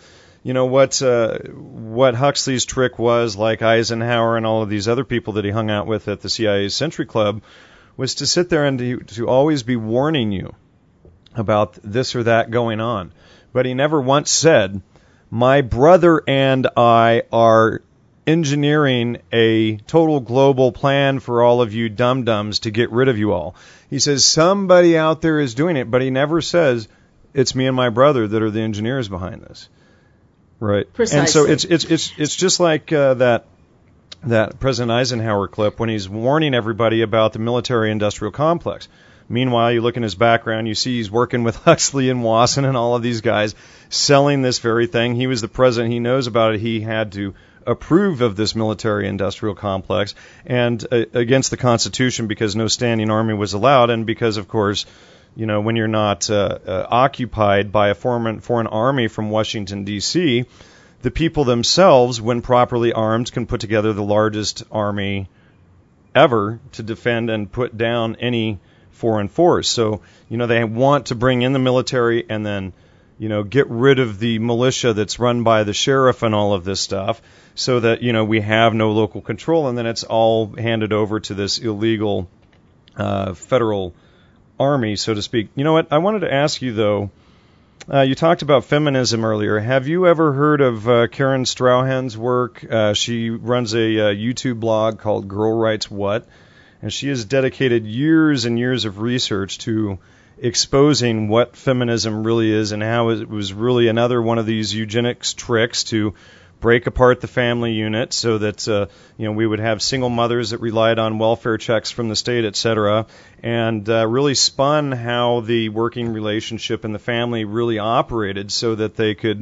what Huxley's trick was, like Eisenhower and all of these other people that he hung out with at the CIA's Century Club, was to sit there and to always be warning you about this or that going on. But he never once said, my brother and I are engineering a total global plan for all of you dum-dums to get rid of you all. He says somebody out there is doing it, but he never says it's me and my brother that are the engineers behind this. Right. Precisely. And so it's just like that President Eisenhower clip when he's warning everybody about the military-industrial complex. Meanwhile, you look in his background, you see he's working with Huxley and Wasson and all of these guys selling this very thing. He was the president. He knows about it. He had to approve of this military-industrial complex and against the Constitution because no standing army was allowed, and because, of course, when you're not occupied by a foreign army from Washington, D.C., the people themselves, when properly armed, can put together the largest army ever to defend and put down any foreign force. So, they want to bring in the military and then, get rid of the militia that's run by the sheriff and all of this stuff so that, we have no local control, and then it's all handed over to this illegal federal army, so to speak. You know what? I wanted to ask you, though, you talked about feminism earlier. Have you ever heard of Karen Strouhan's work? She runs a YouTube blog called Girl Writes What, and she has dedicated years and years of research to exposing what feminism really is and how it was really another one of these eugenics tricks to break apart the family unit so that we would have single mothers that relied on welfare checks from the state, etc., and really spun how the working relationship and the family really operated so that they could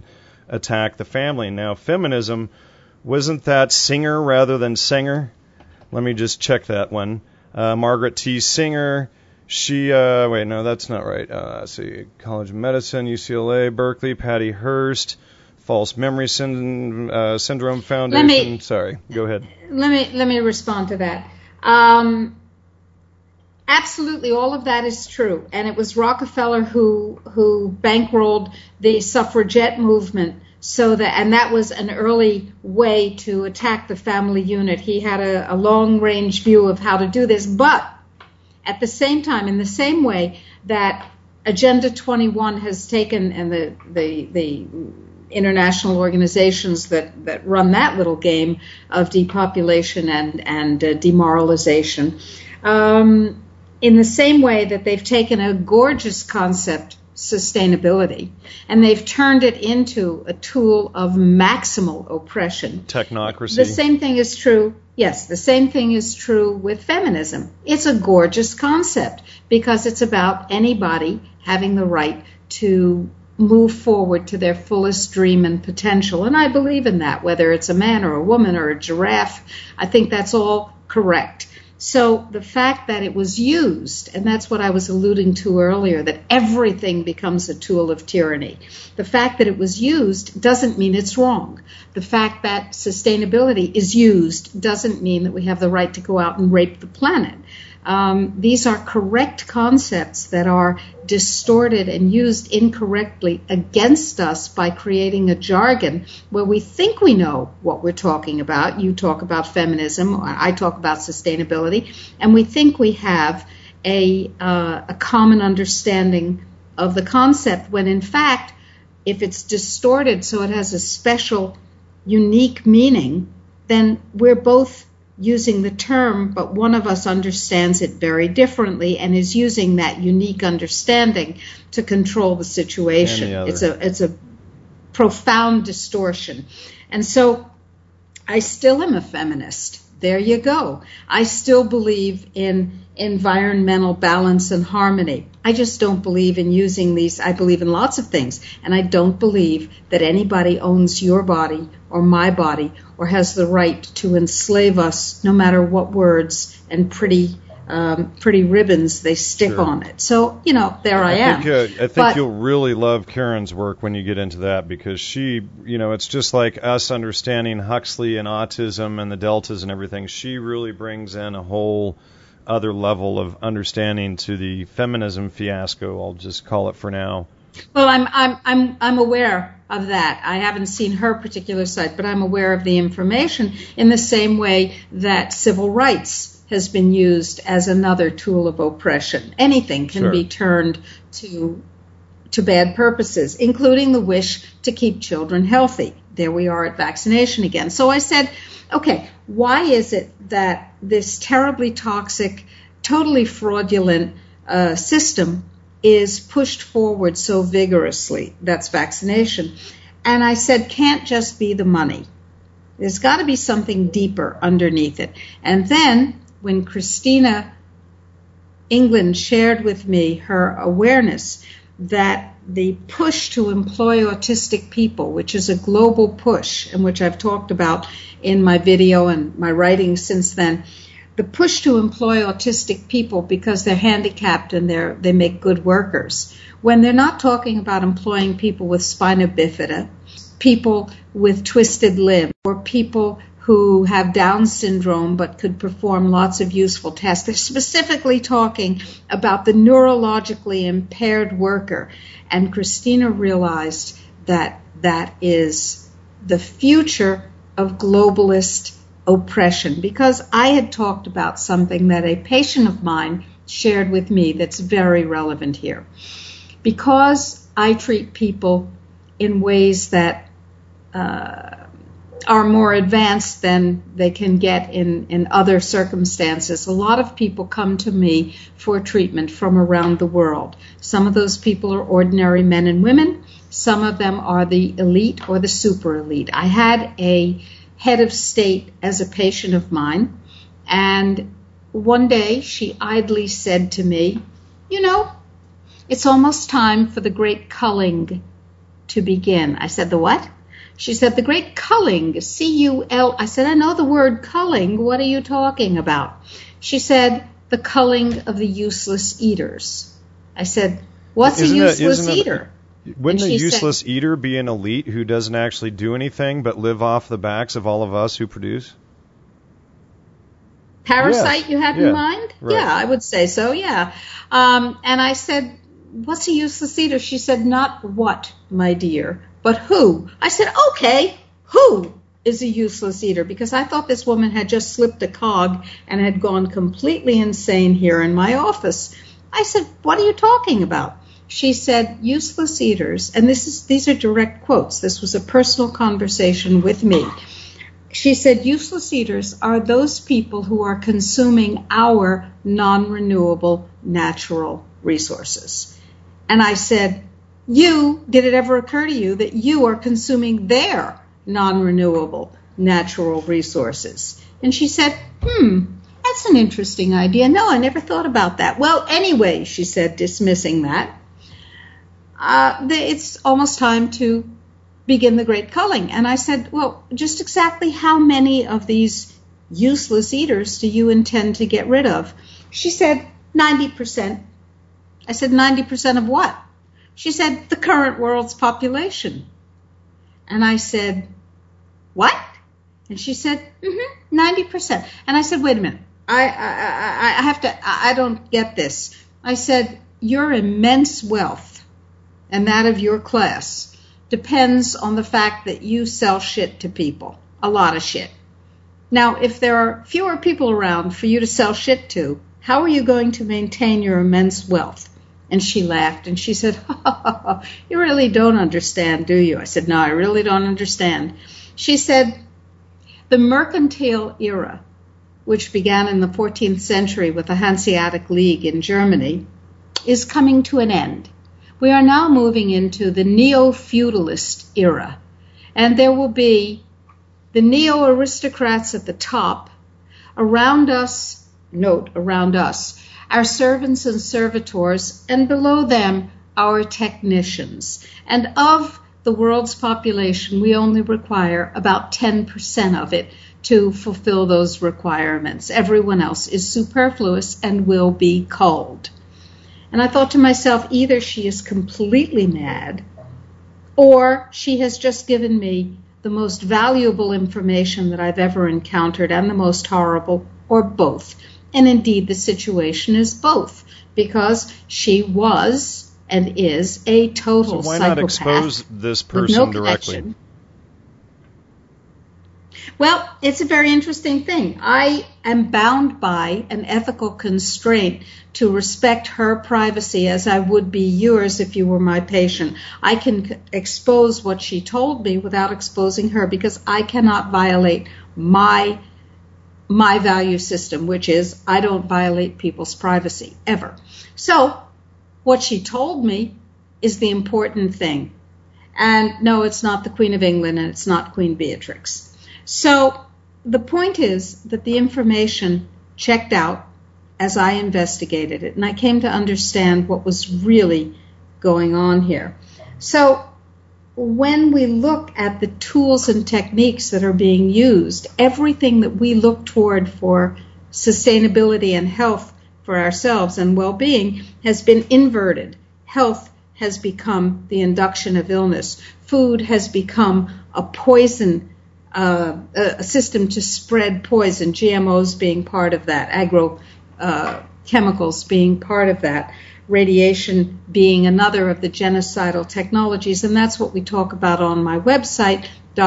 attack the family. Now, feminism, wasn't that Singer rather than Sanger? Let me just check that one. Margaret T. Singer. She, wait, no, that's not right. Let's see. College of Medicine, UCLA, Berkeley, Patty Hearst, False Memory Syndrome Foundation. Sorry, go ahead. Let me respond to that. Absolutely, all of that is true, and it was Rockefeller who bankrolled the suffragette movement, and that was an early way to attack the family unit. He had a long-range view of how to do this, but at the same time, in the same way that Agenda 21 has taken, and the international organizations that run that little game of depopulation and demoralization, in the same way that they've taken a gorgeous concept, sustainability, and they've turned it into a tool of maximal oppression. Technocracy. The same thing is true. Yes, the same thing is true with feminism. It's a gorgeous concept because it's about anybody having the right to move forward to their fullest dream and potential. And I believe in that, whether it's a man or a woman or a giraffe. I think that's all correct. So the fact that it was used, and that's what I was alluding to earlier, that everything becomes a tool of tyranny. The fact that it was used doesn't mean it's wrong. The fact that sustainability is used doesn't mean that we have the right to go out and rape the planet. These are correct concepts that are distorted and used incorrectly against us by creating a jargon where we think we know what we're talking about. You talk about feminism, or I talk about sustainability, and we think we have a common understanding of the concept, when in fact, if it's distorted so it has a special, unique meaning, then we're both using the term, but one of us understands it very differently and is using that unique understanding to control the situation. It's a profound distortion. And so I still am a feminist. There you go. I still believe in environmental balance and harmony. I just don't believe in using these. I believe in lots of things, and I don't believe that anybody owns your body or my body or has the right to enslave us, no matter what words and pretty ribbons they stick on it. So, there I am. I think you'll really love Karen's work when you get into that, because she, it's just like us understanding Huxley and autism and the deltas and everything. She really brings in a whole other level of understanding to the feminism fiasco, I'll just call it for now. Well, I'm aware of that. I haven't seen her particular site, but I'm aware of the information, in the same way that civil rights has been used as another tool of oppression. Anything can be turned to bad purposes, including the wish to keep children healthy. There we are at vaccination again. So I said, okay, why is it that this terribly toxic, totally fraudulent system is pushed forward so vigorously? That's vaccination. And I said, can't just be the money. There's got to be something deeper underneath it. And then when Christina England shared with me her awareness that the push to employ autistic people, which is a global push, and which I've talked about in my video and my writing since then, the push to employ autistic people because they're handicapped and they make good workers, when they're not talking about employing people with spina bifida, people with twisted limbs, or people who have Down syndrome but could perform lots of useful tasks. They're specifically talking about the neurologically impaired worker. And Christina realized that that is the future of globalist oppression, because I had talked about something that a patient of mine shared with me that's very relevant here. Because I treat people in ways that are more advanced than they can get in other circumstances, a lot of people come to me for treatment from around the world. Some of those people are ordinary men and women. Some of them are the elite or the super elite. I had a head of state as a patient of mine, and one day she idly said to me, it's almost time for the great culling to begin. I said, the what? She said, the great culling, C-U-L. I said, I know the word culling. What are you talking about? She said, the culling of the useless eaters. I said, what's a useless eater? Wouldn't a useless eater be an elite who doesn't actually do anything but live off the backs of all of us who produce? Parasite, yes. You had in mind? Right. Yeah, I would say so, yeah. And I said, what's a useless eater? She said, not what, my dear, but who. I said, okay, who is a useless eater? Because I thought this woman had just slipped a cog and had gone completely insane here in my office. I said, what are you talking about? She said, useless eaters, and these are direct quotes. This was a personal conversation with me. She said, useless eaters are those people who are consuming our non-renewable natural resources. And I said, did it ever occur to you that you are consuming their non-renewable natural resources? And she said, that's an interesting idea. No, I never thought about that. Well, anyway, she said, dismissing that, it's almost time to begin the great culling. And I said, well, just exactly how many of these useless eaters do you intend to get rid of? She said, 90%. I said, 90% of what? She said, the current world's population. And I said, what? And she said, 90%. And I said, wait a minute. I don't get this. I said, your immense wealth and that of your class depends on the fact that you sell shit to people, a lot of shit. Now, if there are fewer people around for you to sell shit to, how are you going to maintain your immense wealth? And she laughed and she said, you really don't understand, do you? I said, no, I really don't understand. She said, the mercantile era, which began in the 14th century with the Hanseatic League in Germany, is coming to an end. We are now moving into the neo-feudalist era, and there will be the neo-aristocrats at the top, around us, our servants and servitors, and below them, our technicians. And of the world's population, we only require about 10% of it to fulfill those requirements. Everyone else is superfluous and will be culled. And I thought to myself, either she is completely mad, or she has just given me the most valuable information that I've ever encountered and the most horrible, or both. And indeed, the situation is both, because she was and is a total psychopath. So why not expose this person directly? Well, it's a very interesting thing. I am bound by an ethical constraint to respect her privacy as I would be yours if you were my patient. I can expose what she told me without exposing her because I cannot violate my value system, which is I don't violate people's privacy, ever. So what she told me is the important thing. And no, it's not the Queen of England and it's not Queen Beatrix. So the point is that the information checked out as I investigated it, and I came to understand what was really going on here. So when we look at the tools and techniques that are being used, everything that we look toward for sustainability and health for ourselves and well-being has been inverted. Health has become the induction of illness. Food has become a poison, a system to spread poison, GMOs being part of that, agrochemicals being part of that, radiation being another of the genocidal technologies, and that's what we talk about on my website,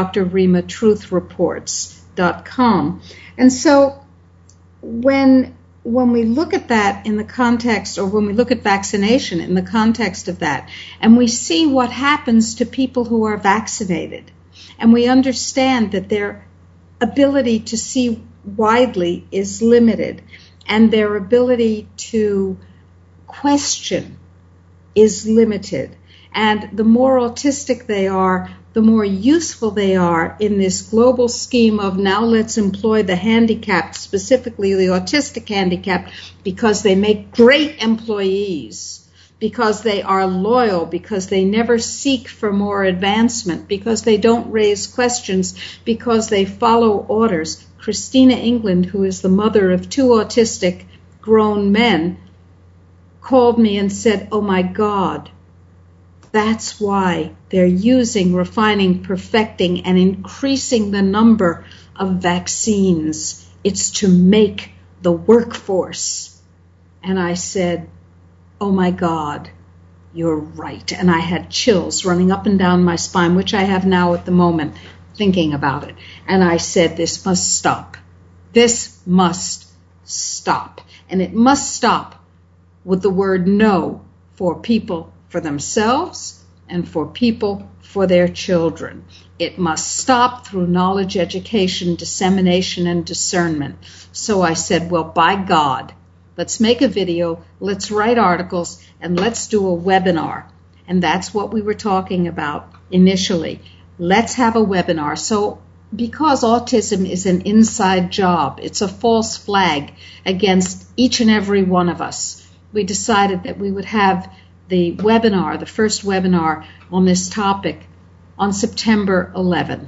drrimatruthreports.com. And so when we look at that in the context, or when we look at vaccination in the context of that, and we see what happens to people who are vaccinated, and we understand that their ability to see widely is limited, and their ability to question is limited. And the more autistic they are, the more useful they are in this global scheme of now let's employ the handicapped, specifically the autistic handicapped, because they make great employees, because they are loyal, because they never seek for more advancement, because they don't raise questions, because they follow orders. Christina England, who is the mother of 2 autistic grown men, called me and said, "Oh my God, that's why they're using, refining, perfecting, and increasing the number of vaccines. It's to make the workforce." And I said, "Oh my God, you're right." And I had chills running up and down my spine, which I have now at the moment, thinking about it. And I said, this must stop. This must stop. And it must stop with the word no for people for themselves and for people for their children. It must stop through knowledge, education, dissemination, and discernment. So I said, well, by God, let's make a video, let's write articles, and let's do a webinar. And that's what we were talking about initially. Let's have a webinar. So because autism is an inside job, it's a false flag against each and every one of us, we decided that we would have the webinar, the first webinar on this topic, on September 11th,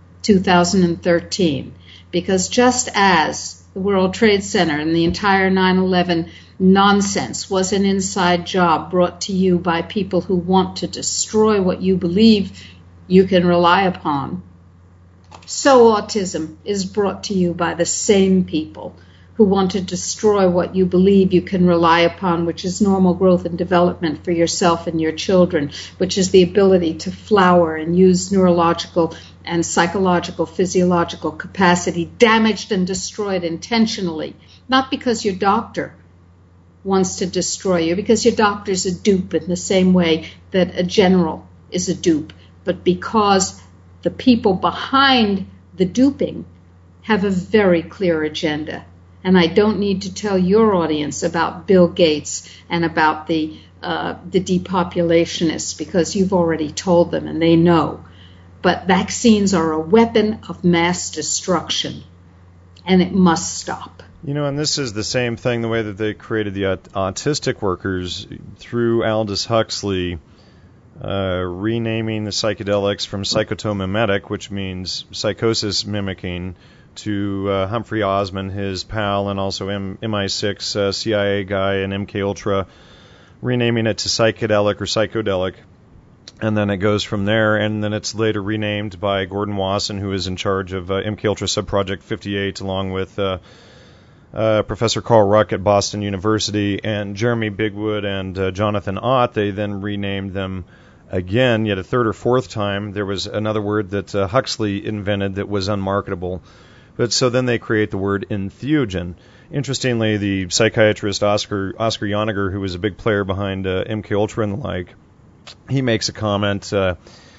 2013. Because just as the World Trade Center and the entire 9/11 nonsense was an inside job brought to you by people who want to destroy what you believe you can rely upon, so autism is brought to you by the same people who want to destroy what you believe you can rely upon, which is normal growth and development for yourself and your children, which is the ability to flower and use neurological and psychological, physiological capacity damaged and destroyed intentionally, not because your doctor wants to destroy you, because your doctor's a dupe in the same way that a general is a dupe, but because the people behind the duping have a very clear agenda. And I don't need to tell your audience about Bill Gates and about the depopulationists, because you've already told them and they know. But vaccines are a weapon of mass destruction, and it must stop. You know, and this is the same thing, the way that they created the autistic workers through Aldous Huxley, renaming the psychedelics from psychotomimetic, which means psychosis mimicking, to Humphrey Osmond, his pal, and also MI6 CIA guy, and MKUltra, renaming it to psychedelic or psychodelic. And then it goes from there, and then it's later renamed by Gordon Wasson, who is in charge of MKUltra Subproject 58, along with Professor Carl Ruck at Boston University, and Jeremy Bigwood and Jonathan Ott. They then renamed them again, yet a third or fourth time. There was another word that Huxley invented that was unmarketable. But so then they create the word entheogen. Interestingly, the psychiatrist Oscar Yoniger, who was a big player behind MKUltra and the like, he makes a comment in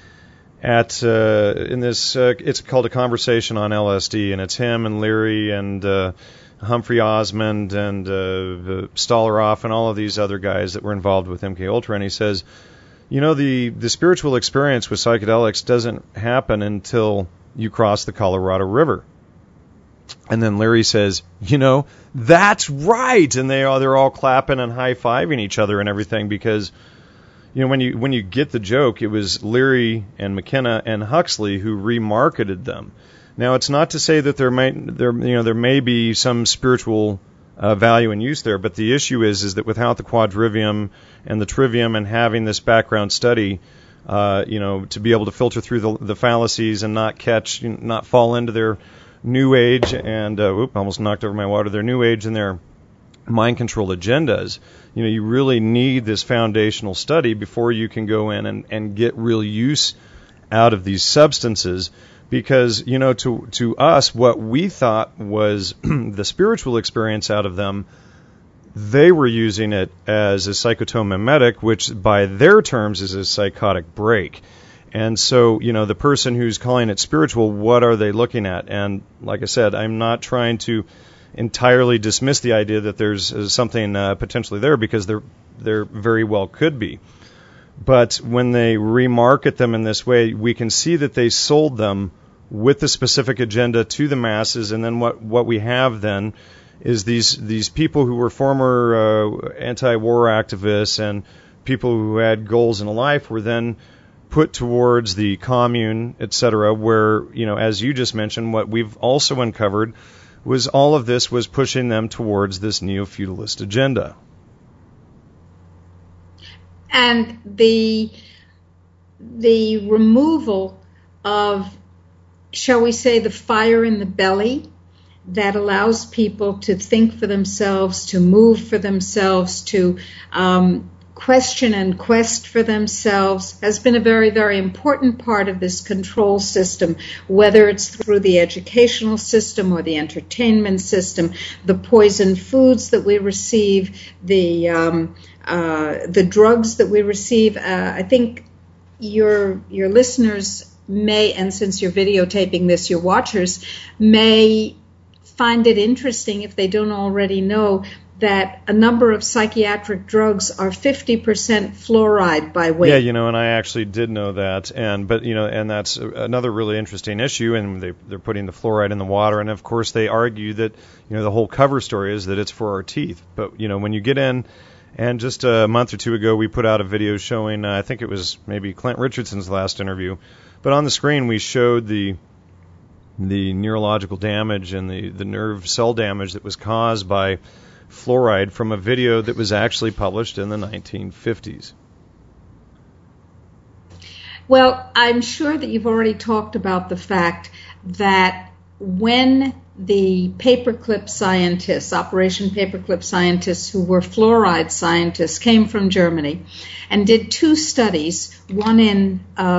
this. It's called A Conversation on LSD, and it's him and Leary and Humphrey Osmond and Stolaroff and all of these other guys that were involved with MKUltra. And he says, you know, the spiritual experience with psychedelics doesn't happen until you cross the Colorado River. And then Larry says, you know, that's right. And they're all clapping and high-fiving each other and everything, because, you know, when you get the joke, it was Leary and McKenna and Huxley who remarketed them. Now, it's not to say that there may be some spiritual value and use there, but the issue is that without the quadrivium and the trivium and having this background study, to be able to filter through the fallacies and not fall into their New Age and almost knocked over my water. Their New Age and their mind control agendas. You know, you really need this foundational study before you can go in and get real use out of these substances. Because, you know, to us, what we thought was the spiritual experience out of them, they were using it as a psychotomimetic, which by their terms is a psychotic break. And so, you know, the person who's calling it spiritual, what are they looking at? And like I said, I'm not trying to entirely dismiss the idea that there's something potentially there, because there very well could be. But when they remarket them in this way, we can see that they sold them with the specific agenda to the masses. And then what we have then is these people who were former anti-war activists and people who had goals in life were then put towards the commune, etc., where, as you just mentioned, what we've also uncovered was all of this was pushing them towards this neo-feudalist agenda. And the removal of, shall we say, the fire in the belly that allows people to think for themselves, to move for themselves, to question and quest for themselves, has been a very, very important part of this control system, whether it's through the educational system or the entertainment system, the poisoned foods that we receive, the drugs that we receive. I think your listeners may, and since you're videotaping this, your watchers may find it interesting, if they don't already know, that a number of psychiatric drugs are 50% fluoride by weight. Yeah, and I actually did know that, and that's another really interesting issue, and they're putting the fluoride in the water, and of course they argue that, the whole cover story is that it's for our teeth. But, when you get in, and just a month or two ago we put out a video showing, I think it was maybe Clint Richardson's last interview, but on the screen we showed the neurological damage and the nerve cell damage that was caused by fluoride from a video that was actually published in the 1950s. Well, I'm sure that you've already talked about the fact that when the paperclip scientists, Operation Paperclip scientists, who were fluoride scientists, came from Germany and did two studies, one in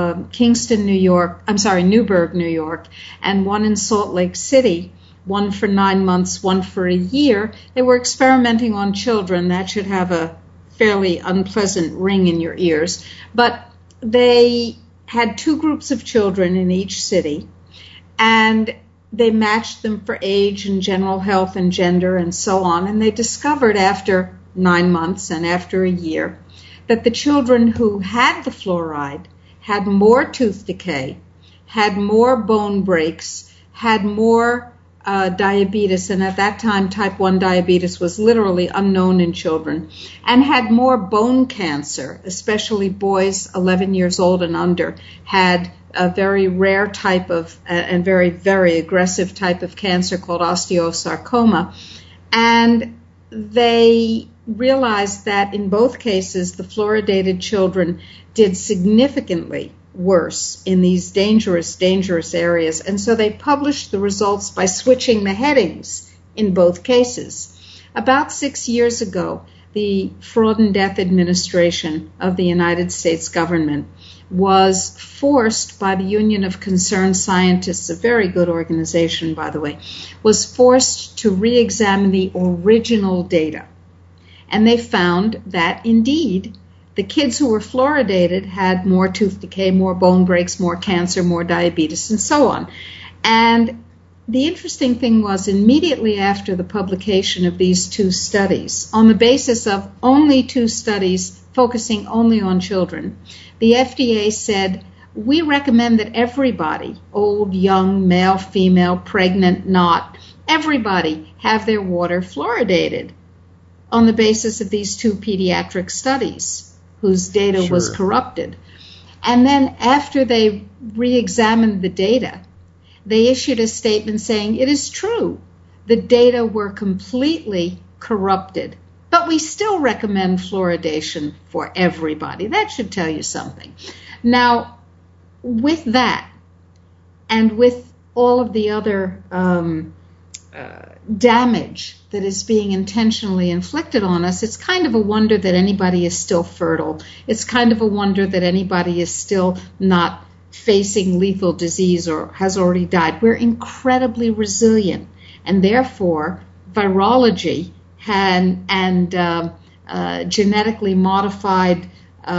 Newburgh, New York, and one in Salt Lake City, one for 9 months, one for a year. They were experimenting on children. That should have a fairly unpleasant ring in your ears. But they had two groups of children in each city, and they matched them for age and general health and gender and so on. And they discovered after 9 months and after a year that the children who had the fluoride had more tooth decay, had more bone breaks, had more diabetes, and at that time type 1 diabetes was literally unknown in children, and had more bone cancer, especially boys 11 years old and under had a very rare type of and very, very aggressive type of cancer called osteosarcoma. And they realized that in both cases the fluoridated children did significantly worse in these dangerous areas. And so they published the results by switching the headings in both cases. About 6 years ago, the Fraud and Death Administration of the United States government was forced by the Union of Concerned Scientists, a very good organization, by the way, was forced to re-examine the original data. And they found that, indeed, the kids who were fluoridated had more tooth decay, more bone breaks, more cancer, more diabetes, and so on. And the interesting thing was, immediately after the publication of these two studies, on the basis of only two studies focusing only on children, the FDA said, we recommend that everybody, old, young, male, female, pregnant, not, everybody have their water fluoridated on the basis of these two pediatric studies whose data was corrupted. And then after they re-examined the data, they issued a statement saying, it is true, the data were completely corrupted, but we still recommend fluoridation for everybody. That should tell you something. Now, with that, and with all of the other damage that is being intentionally inflicted on us, it's kind of a wonder that anybody is still fertile. It's kind of a wonder that anybody is still not facing lethal disease or has already died. We're incredibly resilient, and therefore virology and genetically modified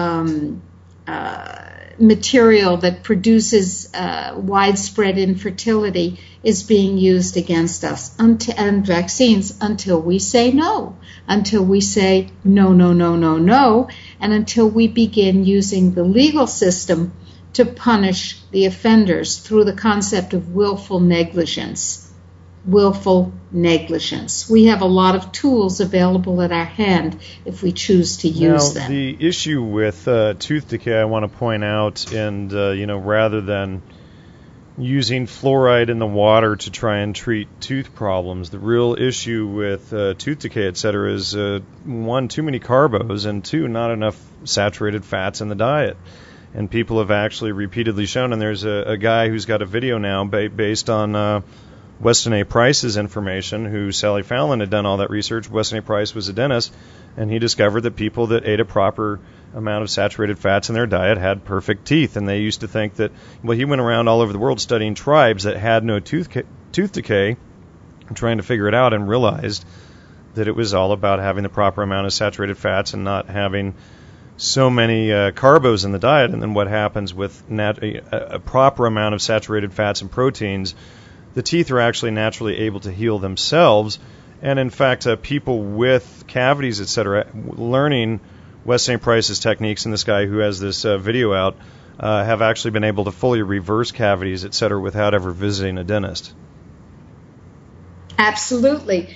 material that produces widespread infertility is being used against us, and vaccines, until we say no, until we say no, no, no, no, no, and until we begin using the legal system to punish the offenders through the concept of willful negligence. willful negligence. We have a lot of tools available at our hand if we choose to use them. The issue with tooth decay I want to point out, and rather than using fluoride in the water to try and treat tooth problems, the real issue with tooth decay, etc., is one, too many carbos, and two, not enough saturated fats in the diet. And people have actually repeatedly shown, and there's a guy who's got a video now based on Weston A. Price's information, who Sally Fallon had done all that research. Weston A. Price was a dentist, and he discovered that people that ate a proper amount of saturated fats in their diet had perfect teeth. And they used to think that, he went around all over the world studying tribes that had no tooth decay, trying to figure it out, and realized that it was all about having the proper amount of saturated fats and not having so many carbos in the diet. And then what happens with a proper amount of saturated fats and proteins, the teeth are actually naturally able to heal themselves. And in fact, people with cavities, etc., learning Weston A. Price's techniques, and this guy who has this video out, have actually been able to fully reverse cavities, etc., without ever visiting a dentist. Absolutely.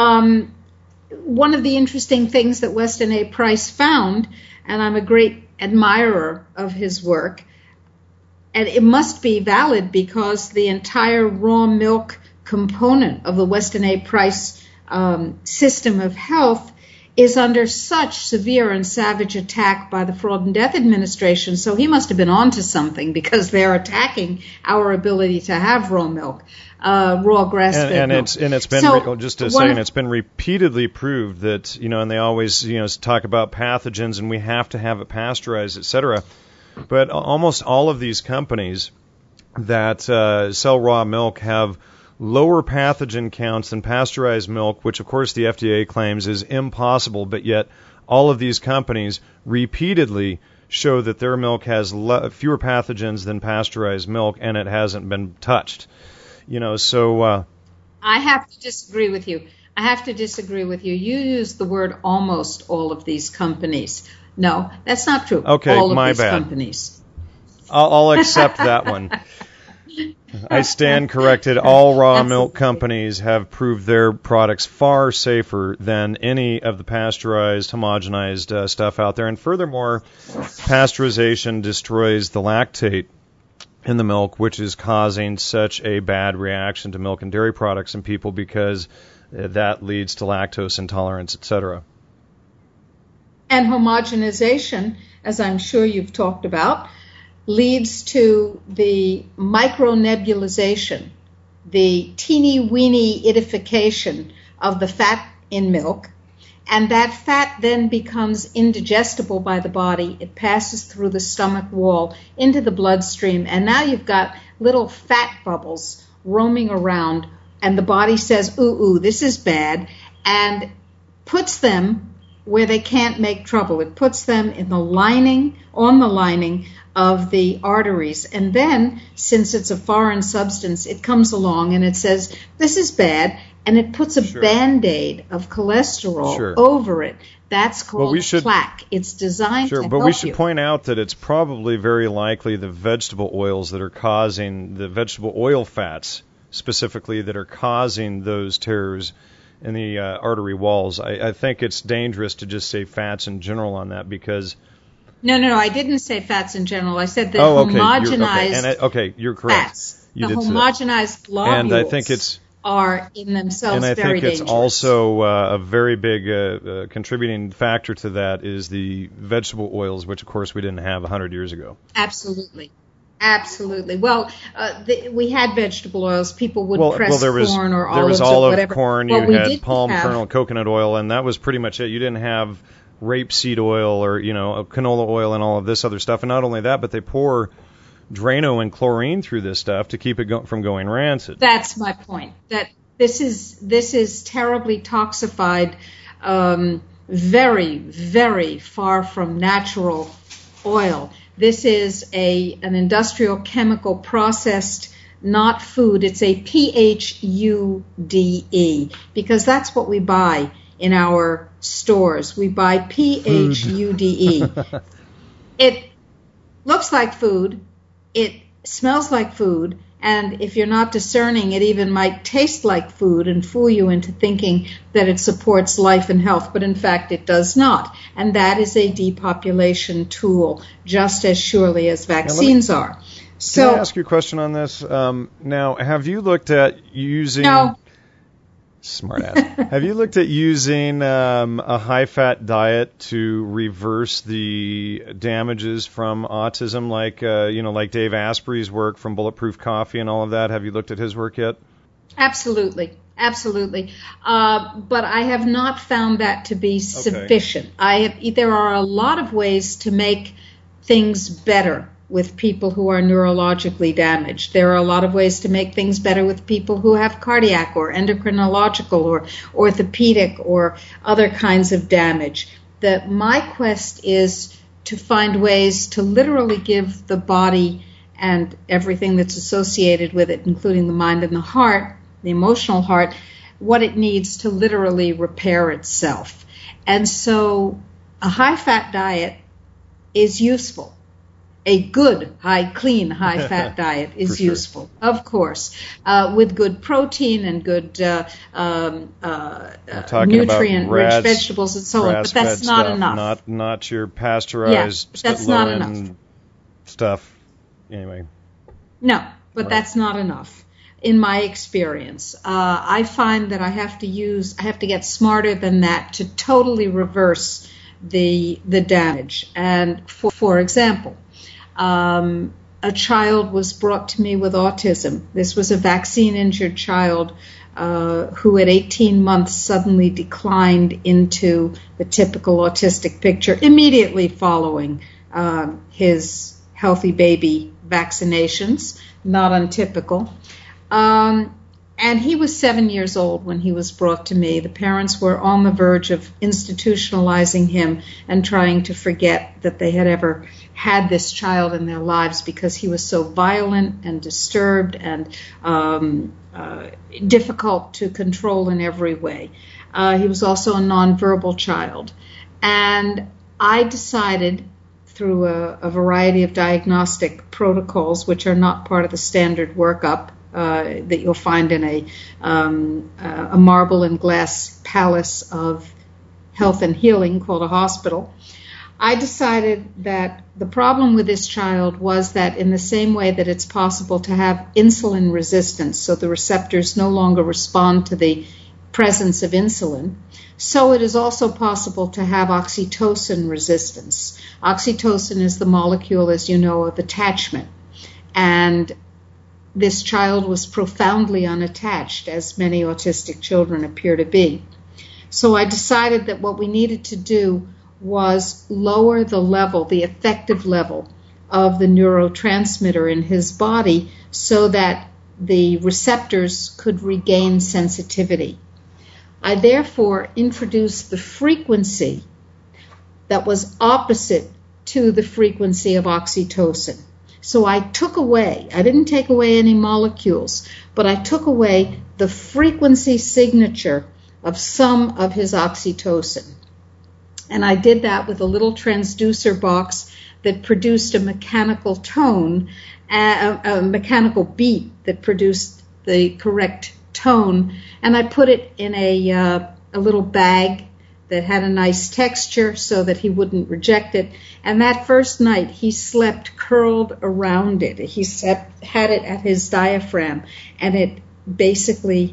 One of the interesting things that Weston A. Price found, and I'm a great admirer of his work, and it must be valid because the entire raw milk component of the Weston A. Price system of health is under such severe and savage attack by the Fraud and Death Administration. So he must have been onto something, because they're attacking our ability to have raw milk, raw grass-fed milk. And it's been it's been repeatedly proved that, and they always talk about pathogens, and we have to have it pasteurized, etc. But almost all of these companies that sell raw milk have lower pathogen counts than pasteurized milk, which of course the FDA claims is impossible, but yet all of these companies repeatedly show that their milk has fewer pathogens than pasteurized milk, and it hasn't been touched. So I have to disagree with you. You use the word almost all of these companies. No, that's not true. Okay, all of my these bad. Companies. I'll accept that one. I stand corrected. All raw milk companies have proved their products far safer than any of the pasteurized, homogenized stuff out there. And furthermore, pasteurization destroys the lactate in the milk, which is causing such a bad reaction to milk and dairy products in people, because that leads to lactose intolerance, etc. And homogenization, as I'm sure you've talked about, leads to the micronebulization, the teeny-weeny idification of the fat in milk, and that fat then becomes indigestible by the body. It passes through the stomach wall into the bloodstream, and now you've got little fat bubbles roaming around, and the body says, ooh, this is bad, and puts them where they can't make trouble. It puts them in the lining, on the lining of the arteries. And then, since it's a foreign substance, it comes along and it says, this is bad, and it puts a Band-Aid of cholesterol over it. That's called plaque. It's designed to help you. But we should point out that it's probably very likely the vegetable oils that are causing, the vegetable oil fats specifically, that are causing those tears in the artery walls. I think it's dangerous to just say fats in general on that, because... No, I didn't say fats in general. I said the homogenized you're correct. Fats. The homogenized globules and I think it's, are in themselves very dangerous. And I think it's also a very big contributing factor to that is the vegetable oils, which, of course, we didn't have 100 years ago. Absolutely. Well, we had vegetable oils. People would press corn or olives or whatever. There was olive corn. You had palm kernel, coconut oil, and that was pretty much it. You didn't have rapeseed oil or, canola oil and all of this other stuff. And not only that, but they pour Drano and chlorine through this stuff to keep it from going rancid. That's my point. That this is terribly toxified, very, very far from natural oil. This is an industrial chemical processed, not food. It's a PHUDE, because that's what we buy in our stores. We buy PHUDE. It looks like food. It smells like food. And if you're not discerning, it even might taste like food and fool you into thinking that it supports life and health, but in fact it does not. And that is a depopulation tool, just as surely as vaccines are. So, can I ask you a question on this? Now, have you looked at using... No. Smart ass. Have you looked at using a high-fat diet to reverse the damages from autism, like like Dave Asprey's work from Bulletproof Coffee and all of that? Have you looked at his work yet? Absolutely. But I have not found that to be sufficient. There are a lot of ways to make things better with people who are neurologically damaged. There are a lot of ways to make things better with people who have cardiac or endocrinological or orthopedic or other kinds of damage. My quest is to find ways to literally give the body and everything that's associated with it, including the mind and the heart, the emotional heart, what it needs to literally repair itself. And so a high-fat diet is useful. A good, high-fat diet is useful, of course, with good protein and good nutrient-rich vegetables and so on. But that's not enough. Not your pasteurized, that's not enough stuff. Anyway. No, but that's not enough. In my experience, I find that I have to get smarter than that to totally reverse the damage. And for example, a child was brought to me with autism. This was a vaccine-injured child who at 18 months suddenly declined into the typical autistic picture immediately following his healthy baby vaccinations, not untypical. And he was 7 years old when he was brought to me. The parents were on the verge of institutionalizing him and trying to forget that they had ever had this child in their lives because he was so violent and disturbed and difficult to control in every way. He was also a nonverbal child. And I decided through a variety of diagnostic protocols, which are not part of the standard workup, that you'll find in a marble and glass palace of health and healing called a hospital. I decided that the problem with this child was that in the same way that it's possible to have insulin resistance, so the receptors no longer respond to the presence of insulin, so it is also possible to have oxytocin resistance. Oxytocin is the molecule, as you know, of attachment. And this child was profoundly unattached, as many autistic children appear to be. So I decided that what we needed to do was lower the level, the effective level of the neurotransmitter in his body so that the receptors could regain sensitivity. I therefore introduced the frequency that was opposite to the frequency of oxytocin. So I didn't take away any molecules, but I took away the frequency signature of some of his oxytocin. And I did that with a little transducer box that produced a mechanical tone, a mechanical beat that produced the correct tone. And I put it in a little bag that had a nice texture so that he wouldn't reject it. And that first night, he slept curled around it. He had it at his diaphragm, and it basically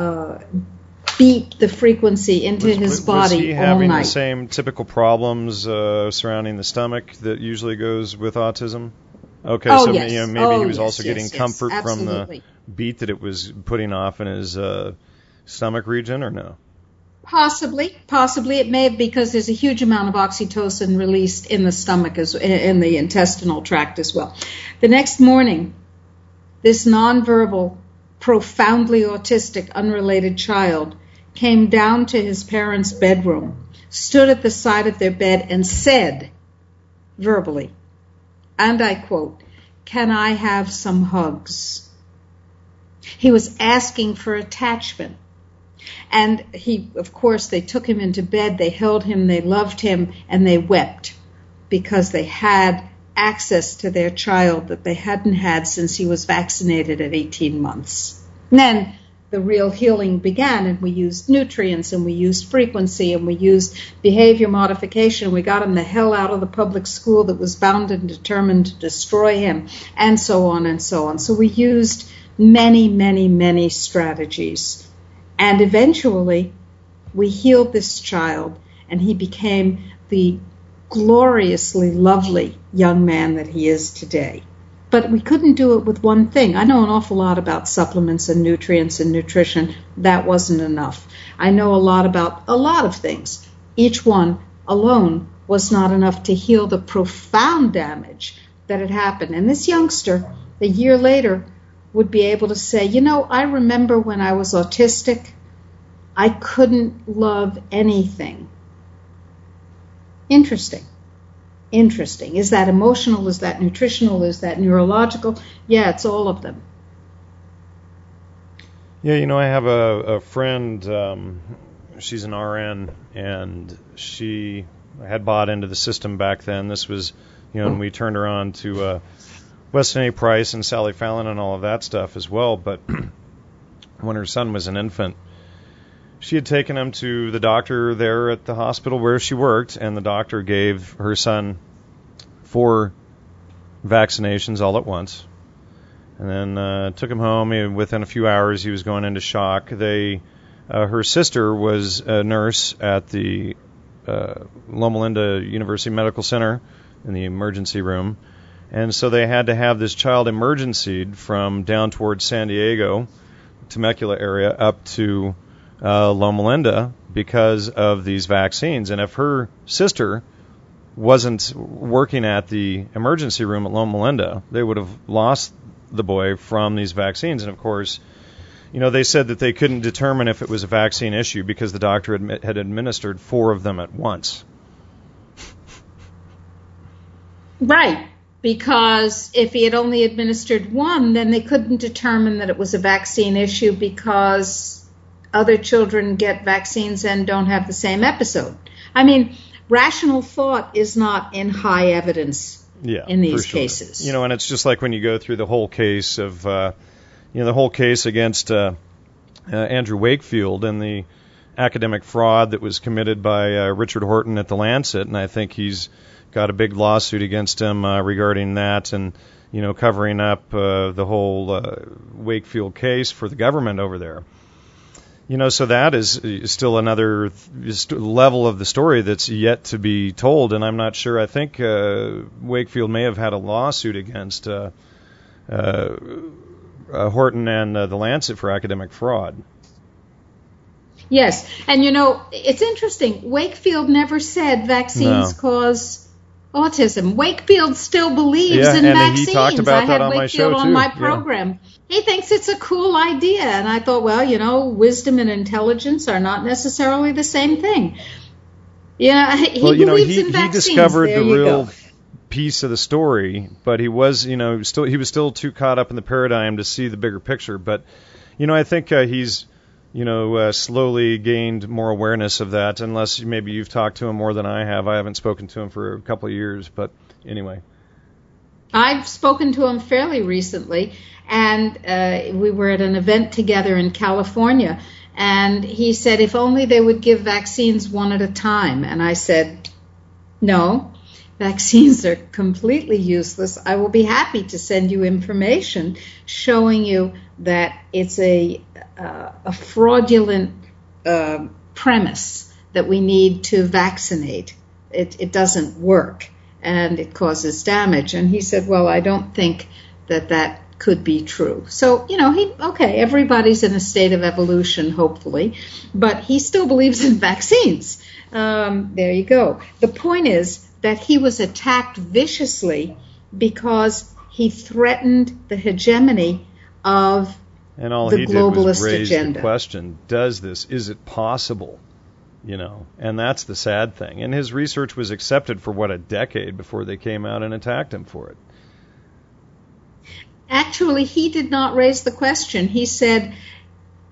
beat the frequency into his body all night. Was he having the same typical problems surrounding the stomach that usually goes with autism? Okay, so yes. Maybe he was also getting comfort from the beat that it was putting off in his stomach region, or no? Possibly it may have, because there's a huge amount of oxytocin released in the stomach, in the intestinal tract as well. The next morning, this nonverbal, profoundly autistic, unrelated child came down to his parents' bedroom, stood at the side of their bed, and said verbally, and I quote, "Can I have some hugs?" He was asking for attachment. And of course, they took him into bed, they held him, they loved him, and they wept because they had access to their child that they hadn't had since he was vaccinated at 18 months. And then the real healing began, and we used nutrients, and we used frequency, and we used behavior modification. We got him the hell out of the public school that was bound and determined to destroy him, and so on and so on. So we used many, many, many strategies. And eventually, we healed this child, and he became the gloriously lovely young man that he is today. But we couldn't do it with one thing. I know an awful lot about supplements and nutrients and nutrition. That wasn't enough. I know a lot about a lot of things. Each one alone was not enough to heal the profound damage that had happened. And this youngster, a year later, would be able to say, you know, I remember when I was autistic, I couldn't love anything. Interesting. Is that emotional? Is that nutritional? Is that neurological? Yeah, it's all of them. Yeah, you know, I have a friend, she's an RN, and she had bought into the system back then. This was, you know, and we turned her on to Weston A. Price and Sally Fallon and all of that stuff as well. But when her son was an infant, she had taken him to the doctor there at the hospital where she worked, and the doctor gave her son 4 vaccinations all at once, and then took him home. And within a few hours, he was going into shock. Her sister was a nurse at the Loma Linda University Medical Center in the emergency room, and so they had to have this child emergencied from down towards San Diego, Temecula area, up to Loma Linda because of these vaccines. And if her sister wasn't working at the emergency room at Loma Linda, they would have lost the boy from these vaccines. And of course, you know, they said that they couldn't determine if it was a vaccine issue because the doctor had administered 4 of them at once. Right, because if he had only administered 1, then they couldn't determine that it was a vaccine issue because other children get vaccines and don't have the same episode. I mean, rational thought is not in high evidence in these cases. You know, and it's just like when you go through the whole case of, the whole case against Andrew Wakefield and the academic fraud that was committed by Richard Horton at The Lancet, and I think he's got a big lawsuit against him regarding that and, you know, covering up the whole Wakefield case for the government over there. You know, so that is still another level of the story that's yet to be told, and I'm not sure. I think Wakefield may have had a lawsuit against Horton and The Lancet for academic fraud. Yes, and you know, it's interesting. Wakefield never said vaccines cause autism. Wakefield still believes in vaccines. He talked about that on my show, too. On my program. He thinks it's a cool idea. And I thought, well, you know, wisdom and intelligence are not necessarily the same thing. Yeah, he believes in vaccines. He discovered the real piece of the story, but he was, you know, he was still too caught up in the paradigm to see the bigger picture. But, you know, I think he's, you know, slowly gained more awareness of that, unless maybe you've talked to him more than I have. I haven't spoken to him for a couple of years, but anyway. I've spoken to him fairly recently, and we were at an event together in California, and he said if only they would give vaccines one at a time. And I said, no, vaccines are completely useless. I will be happy to send you information showing you that it's a fraudulent premise that we need to vaccinate. It doesn't work, and it causes damage. And he said, well, I don't think that could be true. So, you know, everybody's in a state of evolution, hopefully, but he still believes in vaccines. There you go. The point is that he was attacked viciously because he threatened the hegemony of and all the he globalist did was raise agenda. The question, is it possible? You know, and that's the sad thing. And his research was accepted for, a decade before they came out and attacked him for it. Actually, he did not raise the question. He said,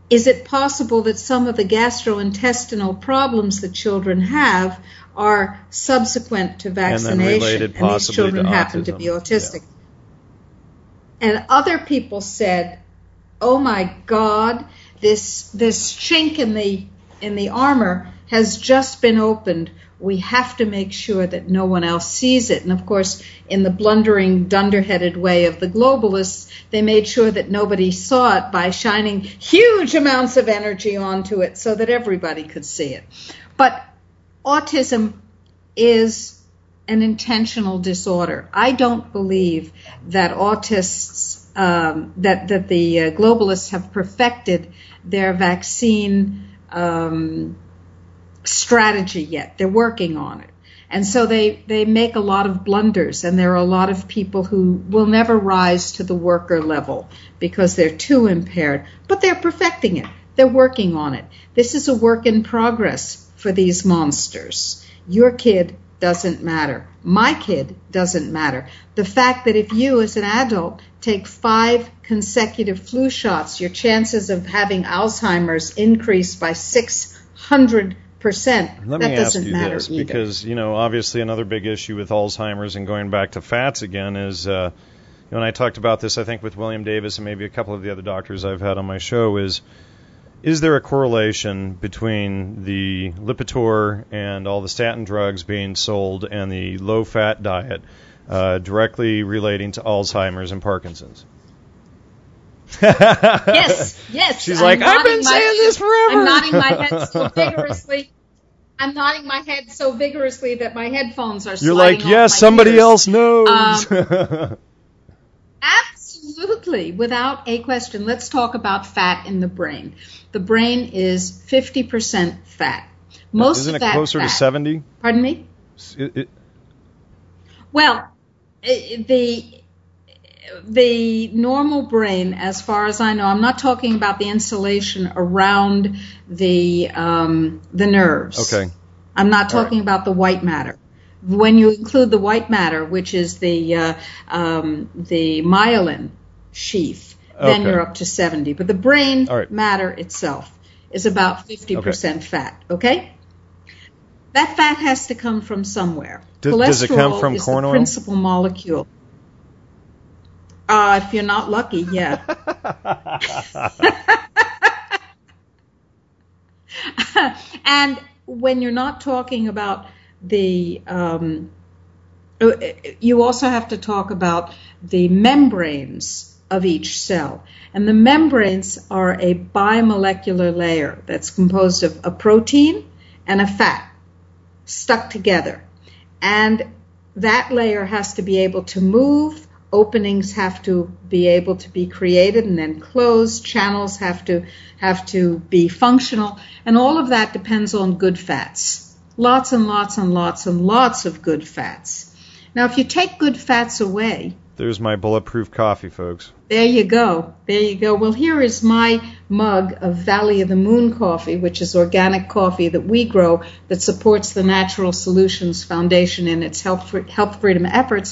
is it possible that some of the gastrointestinal problems that children have are subsequent to vaccination, and then related and these children to happen autism. to be autistic? Yeah. And other people said, "Oh my God, this chink in the armor has just been opened. We have to make sure that no one else sees it." And of course, in the blundering, dunderheaded way of the globalists, they made sure that nobody saw it by shining huge amounts of energy onto it so that everybody could see it. But autism is an intentional disorder. I don't believe that autists, that the globalists have perfected their vaccine strategy yet. They're working on it. And so they make a lot of blunders, and there are a lot of people who will never rise to the worker level because they're too impaired. But they're perfecting it. They're working on it. This is a work in progress for these monsters. Your kid doesn't matter. My kid doesn't matter. The fact that if you as an adult take 5 consecutive flu shots, your chances of having Alzheimer's increase by 600%. Let me ask you this, because, obviously another big issue with Alzheimer's, and going back to fats again, is, and I talked about this, I think, with William Davis and maybe a couple of the other doctors I've had on my show, is there a correlation between the Lipitor and all the statin drugs being sold and the low-fat diet directly relating to Alzheimer's and Parkinson's? Yes. She's like, I've been saying this forever. I'm nodding my head so vigorously. I'm nodding my head so vigorously that my headphones are sliding You're like, yes, somebody else knows. Absolutely, without a question. Let's talk about fat in the brain. The brain is 50% fat. Isn't it closer to 70? Pardon me? Well, the normal brain, as far as I know, I'm not talking about the insulation around the nerves. Okay. I'm not talking about the white matter. When you include the white matter, which is the myelin sheath, then you're up to 70. But the brain matter itself is about 50% fat. Okay. That fat has to come from somewhere. Does it come from corn oil? Cholesterol is the principal molecule. If you're not lucky, yeah. And when you're not talking about the, you also have to talk about the membranes of each cell. And the membranes are a bimolecular layer that's composed of a protein and a fat stuck together. And that layer has to be able to move. Openings have to be able to be created and then closed. Channels have to be functional. And all of that depends on good fats. Lots and lots and lots and lots of good fats. Now, if you take good fats away... There's my bulletproof coffee, folks. There you go. There you go. Well, here is my mug of Valley of the Moon coffee, which is organic coffee that we grow that supports the Natural Solutions Foundation in its health freedom efforts.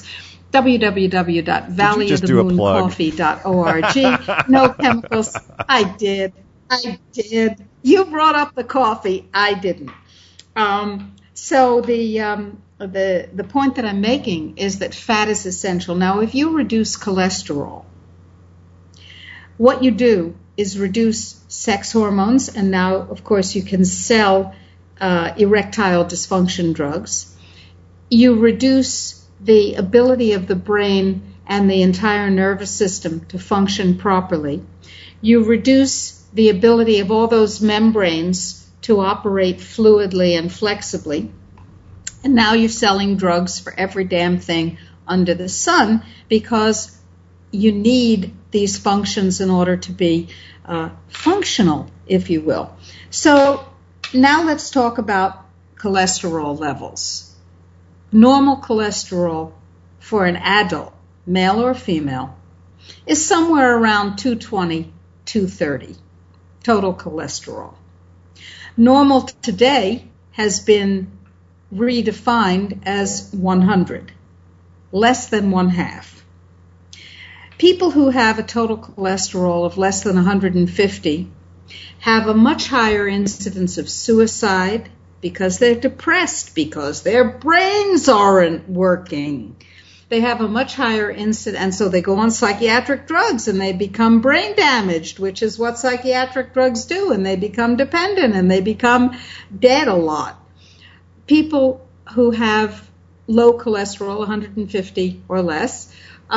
www.valleyofthemooncoffee.org. No chemicals. I did. You brought up the coffee. I didn't. So the point that I'm making is that fat is essential. Now, if you reduce cholesterol, what you do is reduce sex hormones, and now, of course, you can sell erectile dysfunction drugs. You reduce the ability of the brain and the entire nervous system to function properly. You reduce the ability of all those membranes to operate fluidly and flexibly. And now you're selling drugs for every damn thing under the sun because you need these functions in order to be functional, if you will. So now let's talk about cholesterol levels. Normal cholesterol for an adult, male or female, is somewhere around 220, 230, total cholesterol. Normal today has been redefined as 100, less than 1/2. People who have a total cholesterol of less than 150 have a much higher incidence of suicide because they're depressed, because their brains aren't working. They have a much higher incidence, and so they go on psychiatric drugs and they become brain damaged, which is what psychiatric drugs do, and they become dependent and they become dead a lot. People who have low cholesterol, 150 or less,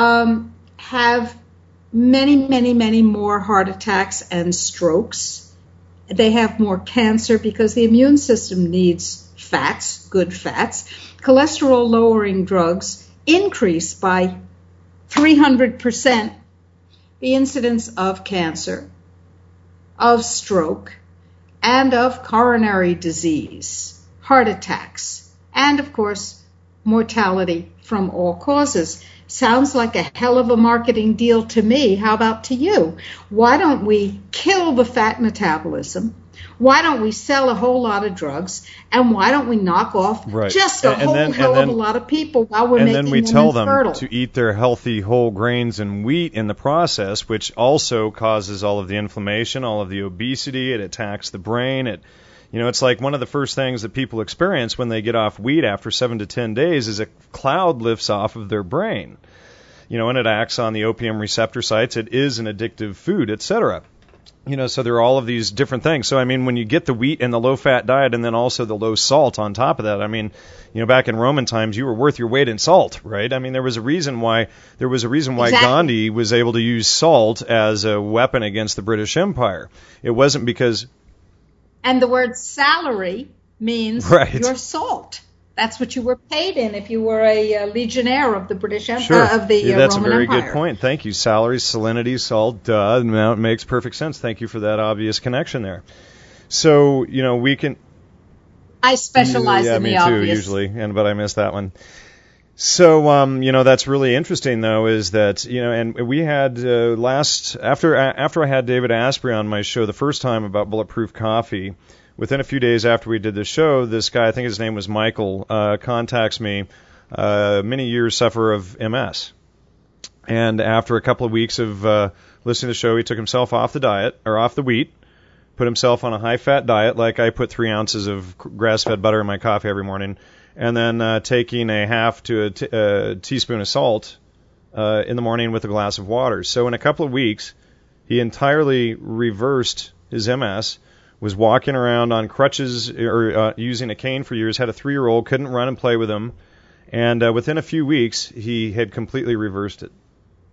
have many more heart attacks and strokes. They have more cancer because the immune system needs fats, good fats. Cholesterol-lowering drugs increase by 300% the incidence of cancer, of stroke, and of coronary disease, heart attacks, and, of course, mortality from all causes. Sounds like a hell of a marketing deal to me. How about to you? Why don't we kill the fat metabolism? Why don't we sell a whole lot of drugs? And why don't we knock off just a whole hell of a lot of people while we're making them infertile? And then we tell them to eat their healthy whole grains and wheat in the process, which also causes all of the inflammation, all of the obesity. It attacks the brain. It's like one of the first things that people experience when they get off wheat after 7 to 10 days is a cloud lifts off of their brain. And it acts on the opium receptor sites. It is an addictive food, etc. So there are all of these different things. So, when you get the wheat and the low-fat diet and then also the low salt on top of that, back in Roman times, you were worth your weight in salt, right? There was a reason why exactly. Gandhi was able to use salt as a weapon against the British Empire. It wasn't because... And the word salary means your salt. That's what you were paid in if you were a legionnaire of the British Empire, of the Roman Empire. That's a very good point. Thank you. Salary, salinity, salt, it makes perfect sense. Thank you for that obvious connection there. So, we can... I specialize in the obvious. Me too, usually, but I missed that one. So, that's really interesting, though, is that, and we had after I had David Asprey on my show the first time about Bulletproof Coffee, within a few days after we did the show, this guy, I think his name was Michael, contacts me, many years sufferer of MS. And after a couple of weeks of listening to the show, he took himself off the wheat, put himself on a high-fat diet, like I put 3 ounces of grass-fed butter in my coffee every morning, and then taking a half to a teaspoon of salt in the morning with a glass of water. So in a couple of weeks, he entirely reversed his MS, was walking around on crutches or using a cane for years, had a 3-year-old, couldn't run and play with him, and within a few weeks, he had completely reversed it.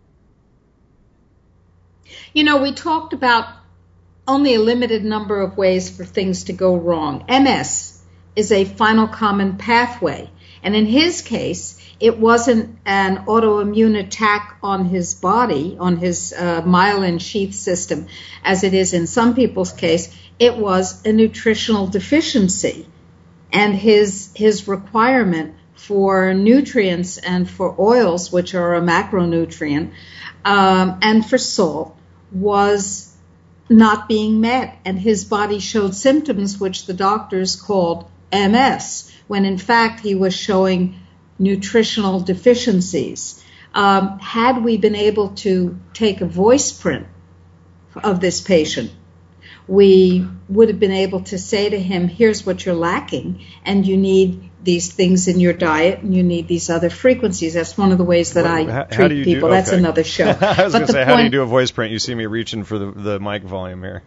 We talked about only a limited number of ways for things to go wrong. MS is a final common pathway. And in his case, it wasn't an autoimmune attack on his body, on his myelin sheath system, as it is in some people's case. It was a nutritional deficiency. And his requirement for nutrients and for oils, which are a macronutrient, and for salt, was not being met. And his body showed symptoms which the doctors called MS, when in fact he was showing nutritional deficiencies. Had we been able to take a voice print of this patient, we would have been able to say to him, here's what you're lacking, and you need these things in your diet, and you need these other frequencies. That's one of the ways that I treat people. That's another show. I was going to say, how do you do a voice print? You see me reaching for the mic volume here.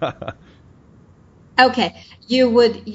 Okay, you would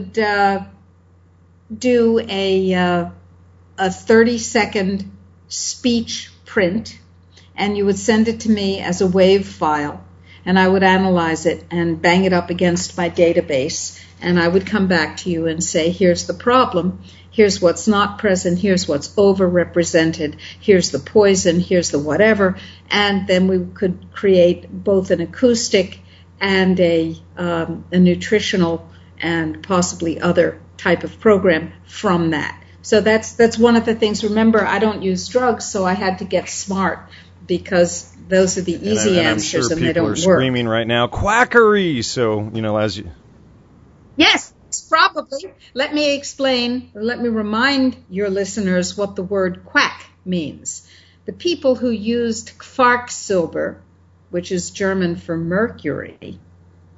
do a 30-second speech print, and you would send it to me as a WAV file, and I would analyze it and bang it up against my database, and I would come back to you and say, here's the problem, here's what's not present, here's what's overrepresented, here's the poison, here's the whatever, and then we could create both an acoustic and a nutritional and possibly other type of program from that. So that's one of the things. Remember, I don't use drugs, so I had to get smart because those are the easy answers and they don't work. I'm sure people are screaming right now, quackery! So, as you... Yes, probably. Let me explain, or let me remind your listeners what the word quack means. The people who used Quarksilber, which is German for mercury,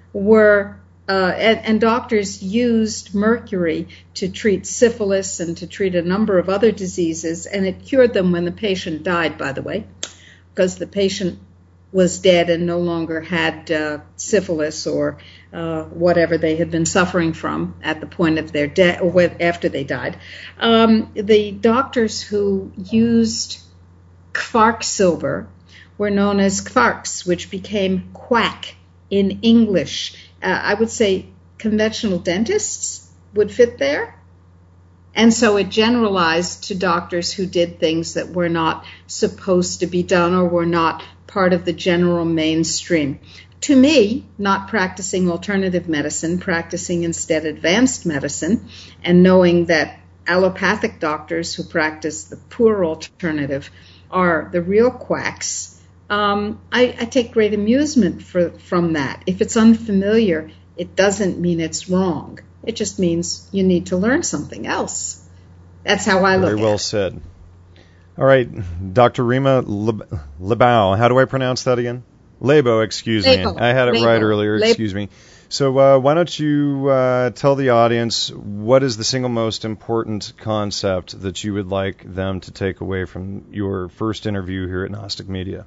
were and doctors used mercury to treat syphilis and to treat a number of other diseases, and it cured them when the patient died, by the way, because the patient was dead and no longer had syphilis or whatever they had been suffering from at the point of their death or after they died. The doctors who used Kvarksilver were known as Kvarks, which became quack in English. I would say conventional dentists would fit there. And so it generalized to doctors who did things that were not supposed to be done or were not part of the general mainstream. To me, not practicing alternative medicine, practicing instead advanced medicine, and knowing that allopathic doctors who practice the poor alternative are the real quacks, I take great amusement from that. If it's unfamiliar, it doesn't mean it's wrong. It just means you need to learn something else. That's how I look at it. Very well said. All right, Dr. Rima Lebow. How do I pronounce that again? Lebow, excuse me. I had it right earlier, excuse me. So why don't you tell the audience what is the single most important concept that you would like them to take away from your first interview here at Gnostic Media?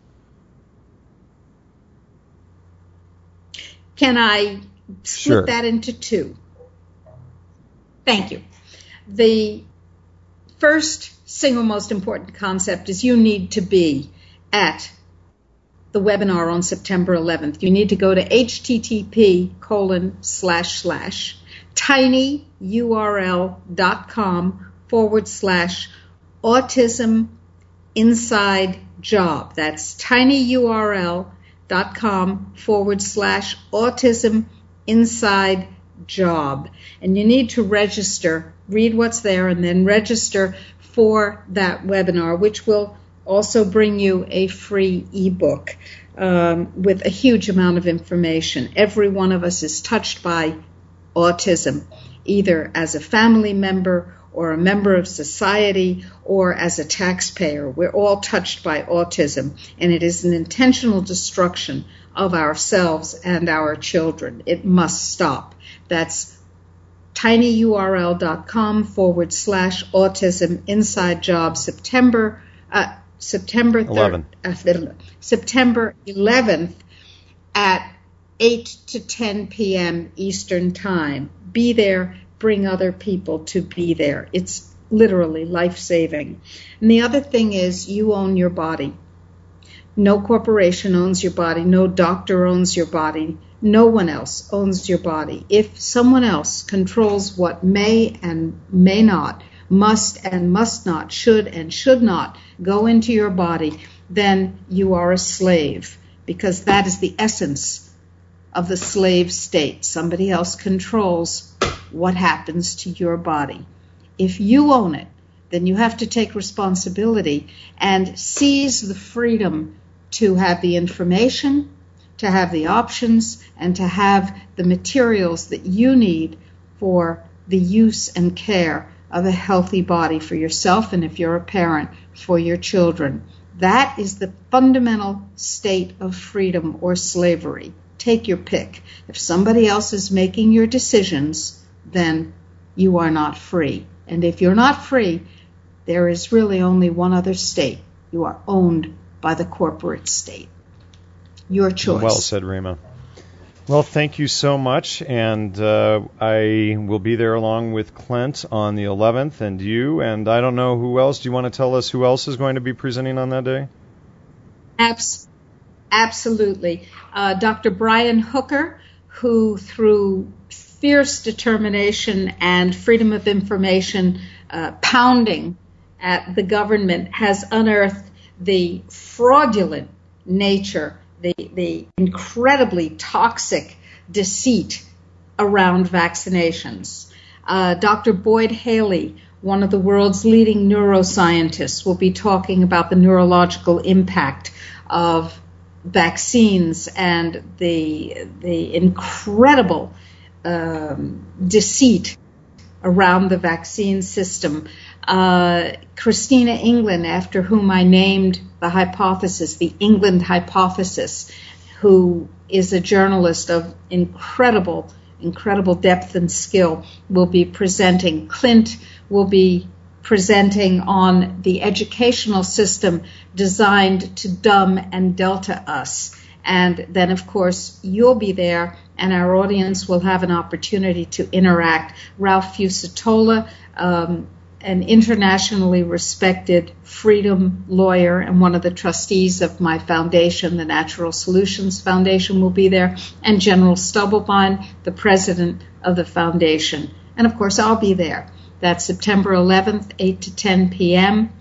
Can I split that into two? Thank you. The first single most important concept is you need to be at the webinar on September 11th. You need to go to http://tinyurl.com/autism inside job. That's tinyurl.com/autism inside job. And you need to register, read what's there, and then register for that webinar, which will also bring you a free ebook with a huge amount of information. Every one of us is touched by autism, either as a family member or a member of society or as a taxpayer. We're all touched by autism, and it is an intentional destruction of ourselves and our children. It must stop. That's tinyurl.com/autism inside job September 11th at 8 to 10 p.m. Eastern Time. Be there, bring other people to be there. It's literally life-saving. And the other thing is you own your body. No corporation owns your body. No doctor owns your body. No one else owns your body. If someone else controls what may and may not, must and must not, should and should not go into your body, then you are a slave, because that is the essence of the slave state. Somebody else controls what happens to your body. If you own it, then you have to take responsibility and seize the freedom to have the information, to have the options, and to have the materials that you need for the use and care of a healthy body for yourself, and if you're a parent, for your children. That is the fundamental state of freedom or slavery. Take your pick. If somebody else is making your decisions, then you are not free. And if you're not free, there is really only one other state. You are owned by the corporate state. Your choice. Well said, Rima. Well, thank you so much, and I will be there along with Clint on the 11th, and you, and I don't know who else. Do you want to tell us who else is going to be presenting on that day? Absolutely. Dr. Brian Hooker, who through fierce determination and freedom of information pounding at the government has unearthed the fraudulent nature, the incredibly toxic deceit around vaccinations. Dr. Boyd Haley, one of the world's leading neuroscientists, will be talking about the neurological impact of vaccines and the incredible deceit around the vaccine system. Christina England, after whom I named the hypothesis, the England hypothesis, who is a journalist of incredible depth and skill, will be presenting. Clint will be presenting on the educational system designed to dumb and delta us. And then, of course, you'll be there, and our audience will have an opportunity to interact. Ralph Fusatola, an internationally respected freedom lawyer and one of the trustees of my foundation, the Natural Solutions Foundation, will be there, and General Stubblebine, the president of the foundation. And, of course, I'll be there. That's September 11th, 8 to 10 p.m.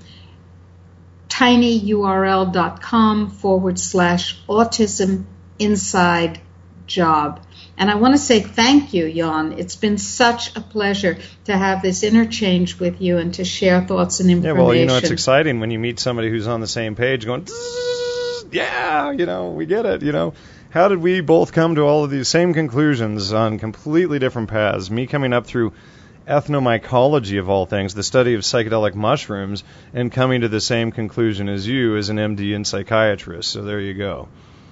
tinyurl.com/autism inside job. And I want to say thank you, Jan. It's been such a pleasure to have this interchange with you and to share thoughts and information. Yeah, well, you know, it's exciting when you meet somebody who's on the same page going, yeah, you know, we get it, you know. How did we both come to all of these same conclusions on completely different paths? Me coming up through ethnomycology, of all things, the study of psychedelic mushrooms, and coming to the same conclusion as you as an MD and psychiatrist. So there you go.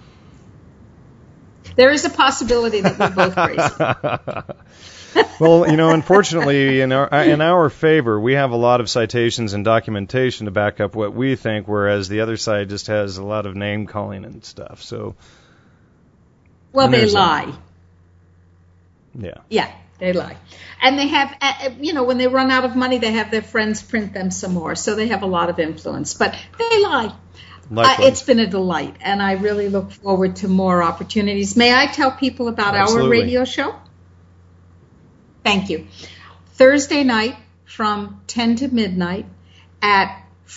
There is a possibility that we're both crazy. Well, you know, unfortunately, in our favor, we have a lot of citations and documentation to back up what we think, whereas the other side just has a lot of name calling and stuff. So, well, they lie. Yeah, they lie. And they have, you know, when they run out of money, they have their friends print them some more. So they have a lot of influence. But they lie. It's been a delight, and I really look forward to more opportunities. May I tell people about our radio show? Thank you. Thursday night from 10 to midnight at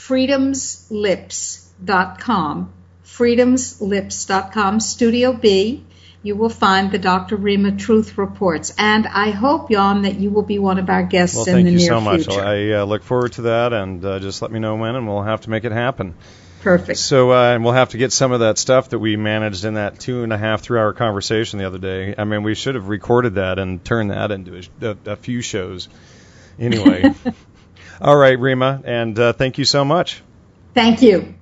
freedomslips.com, freedomslips.com, Studio B. You will find the Dr. Rima Truth Reports. And I hope, Jan, that you will be one of our guests in the near future. Well, thank you so much. I look forward to that, and just let me know when, and we'll have to make it happen. Perfect. So and we'll have to get some of that stuff that we managed in that 2.5-3 hour conversation the other day. I mean, we should have recorded that and turned that into a few shows. Anyway. All right, Rima, and thank you so much. Thank you.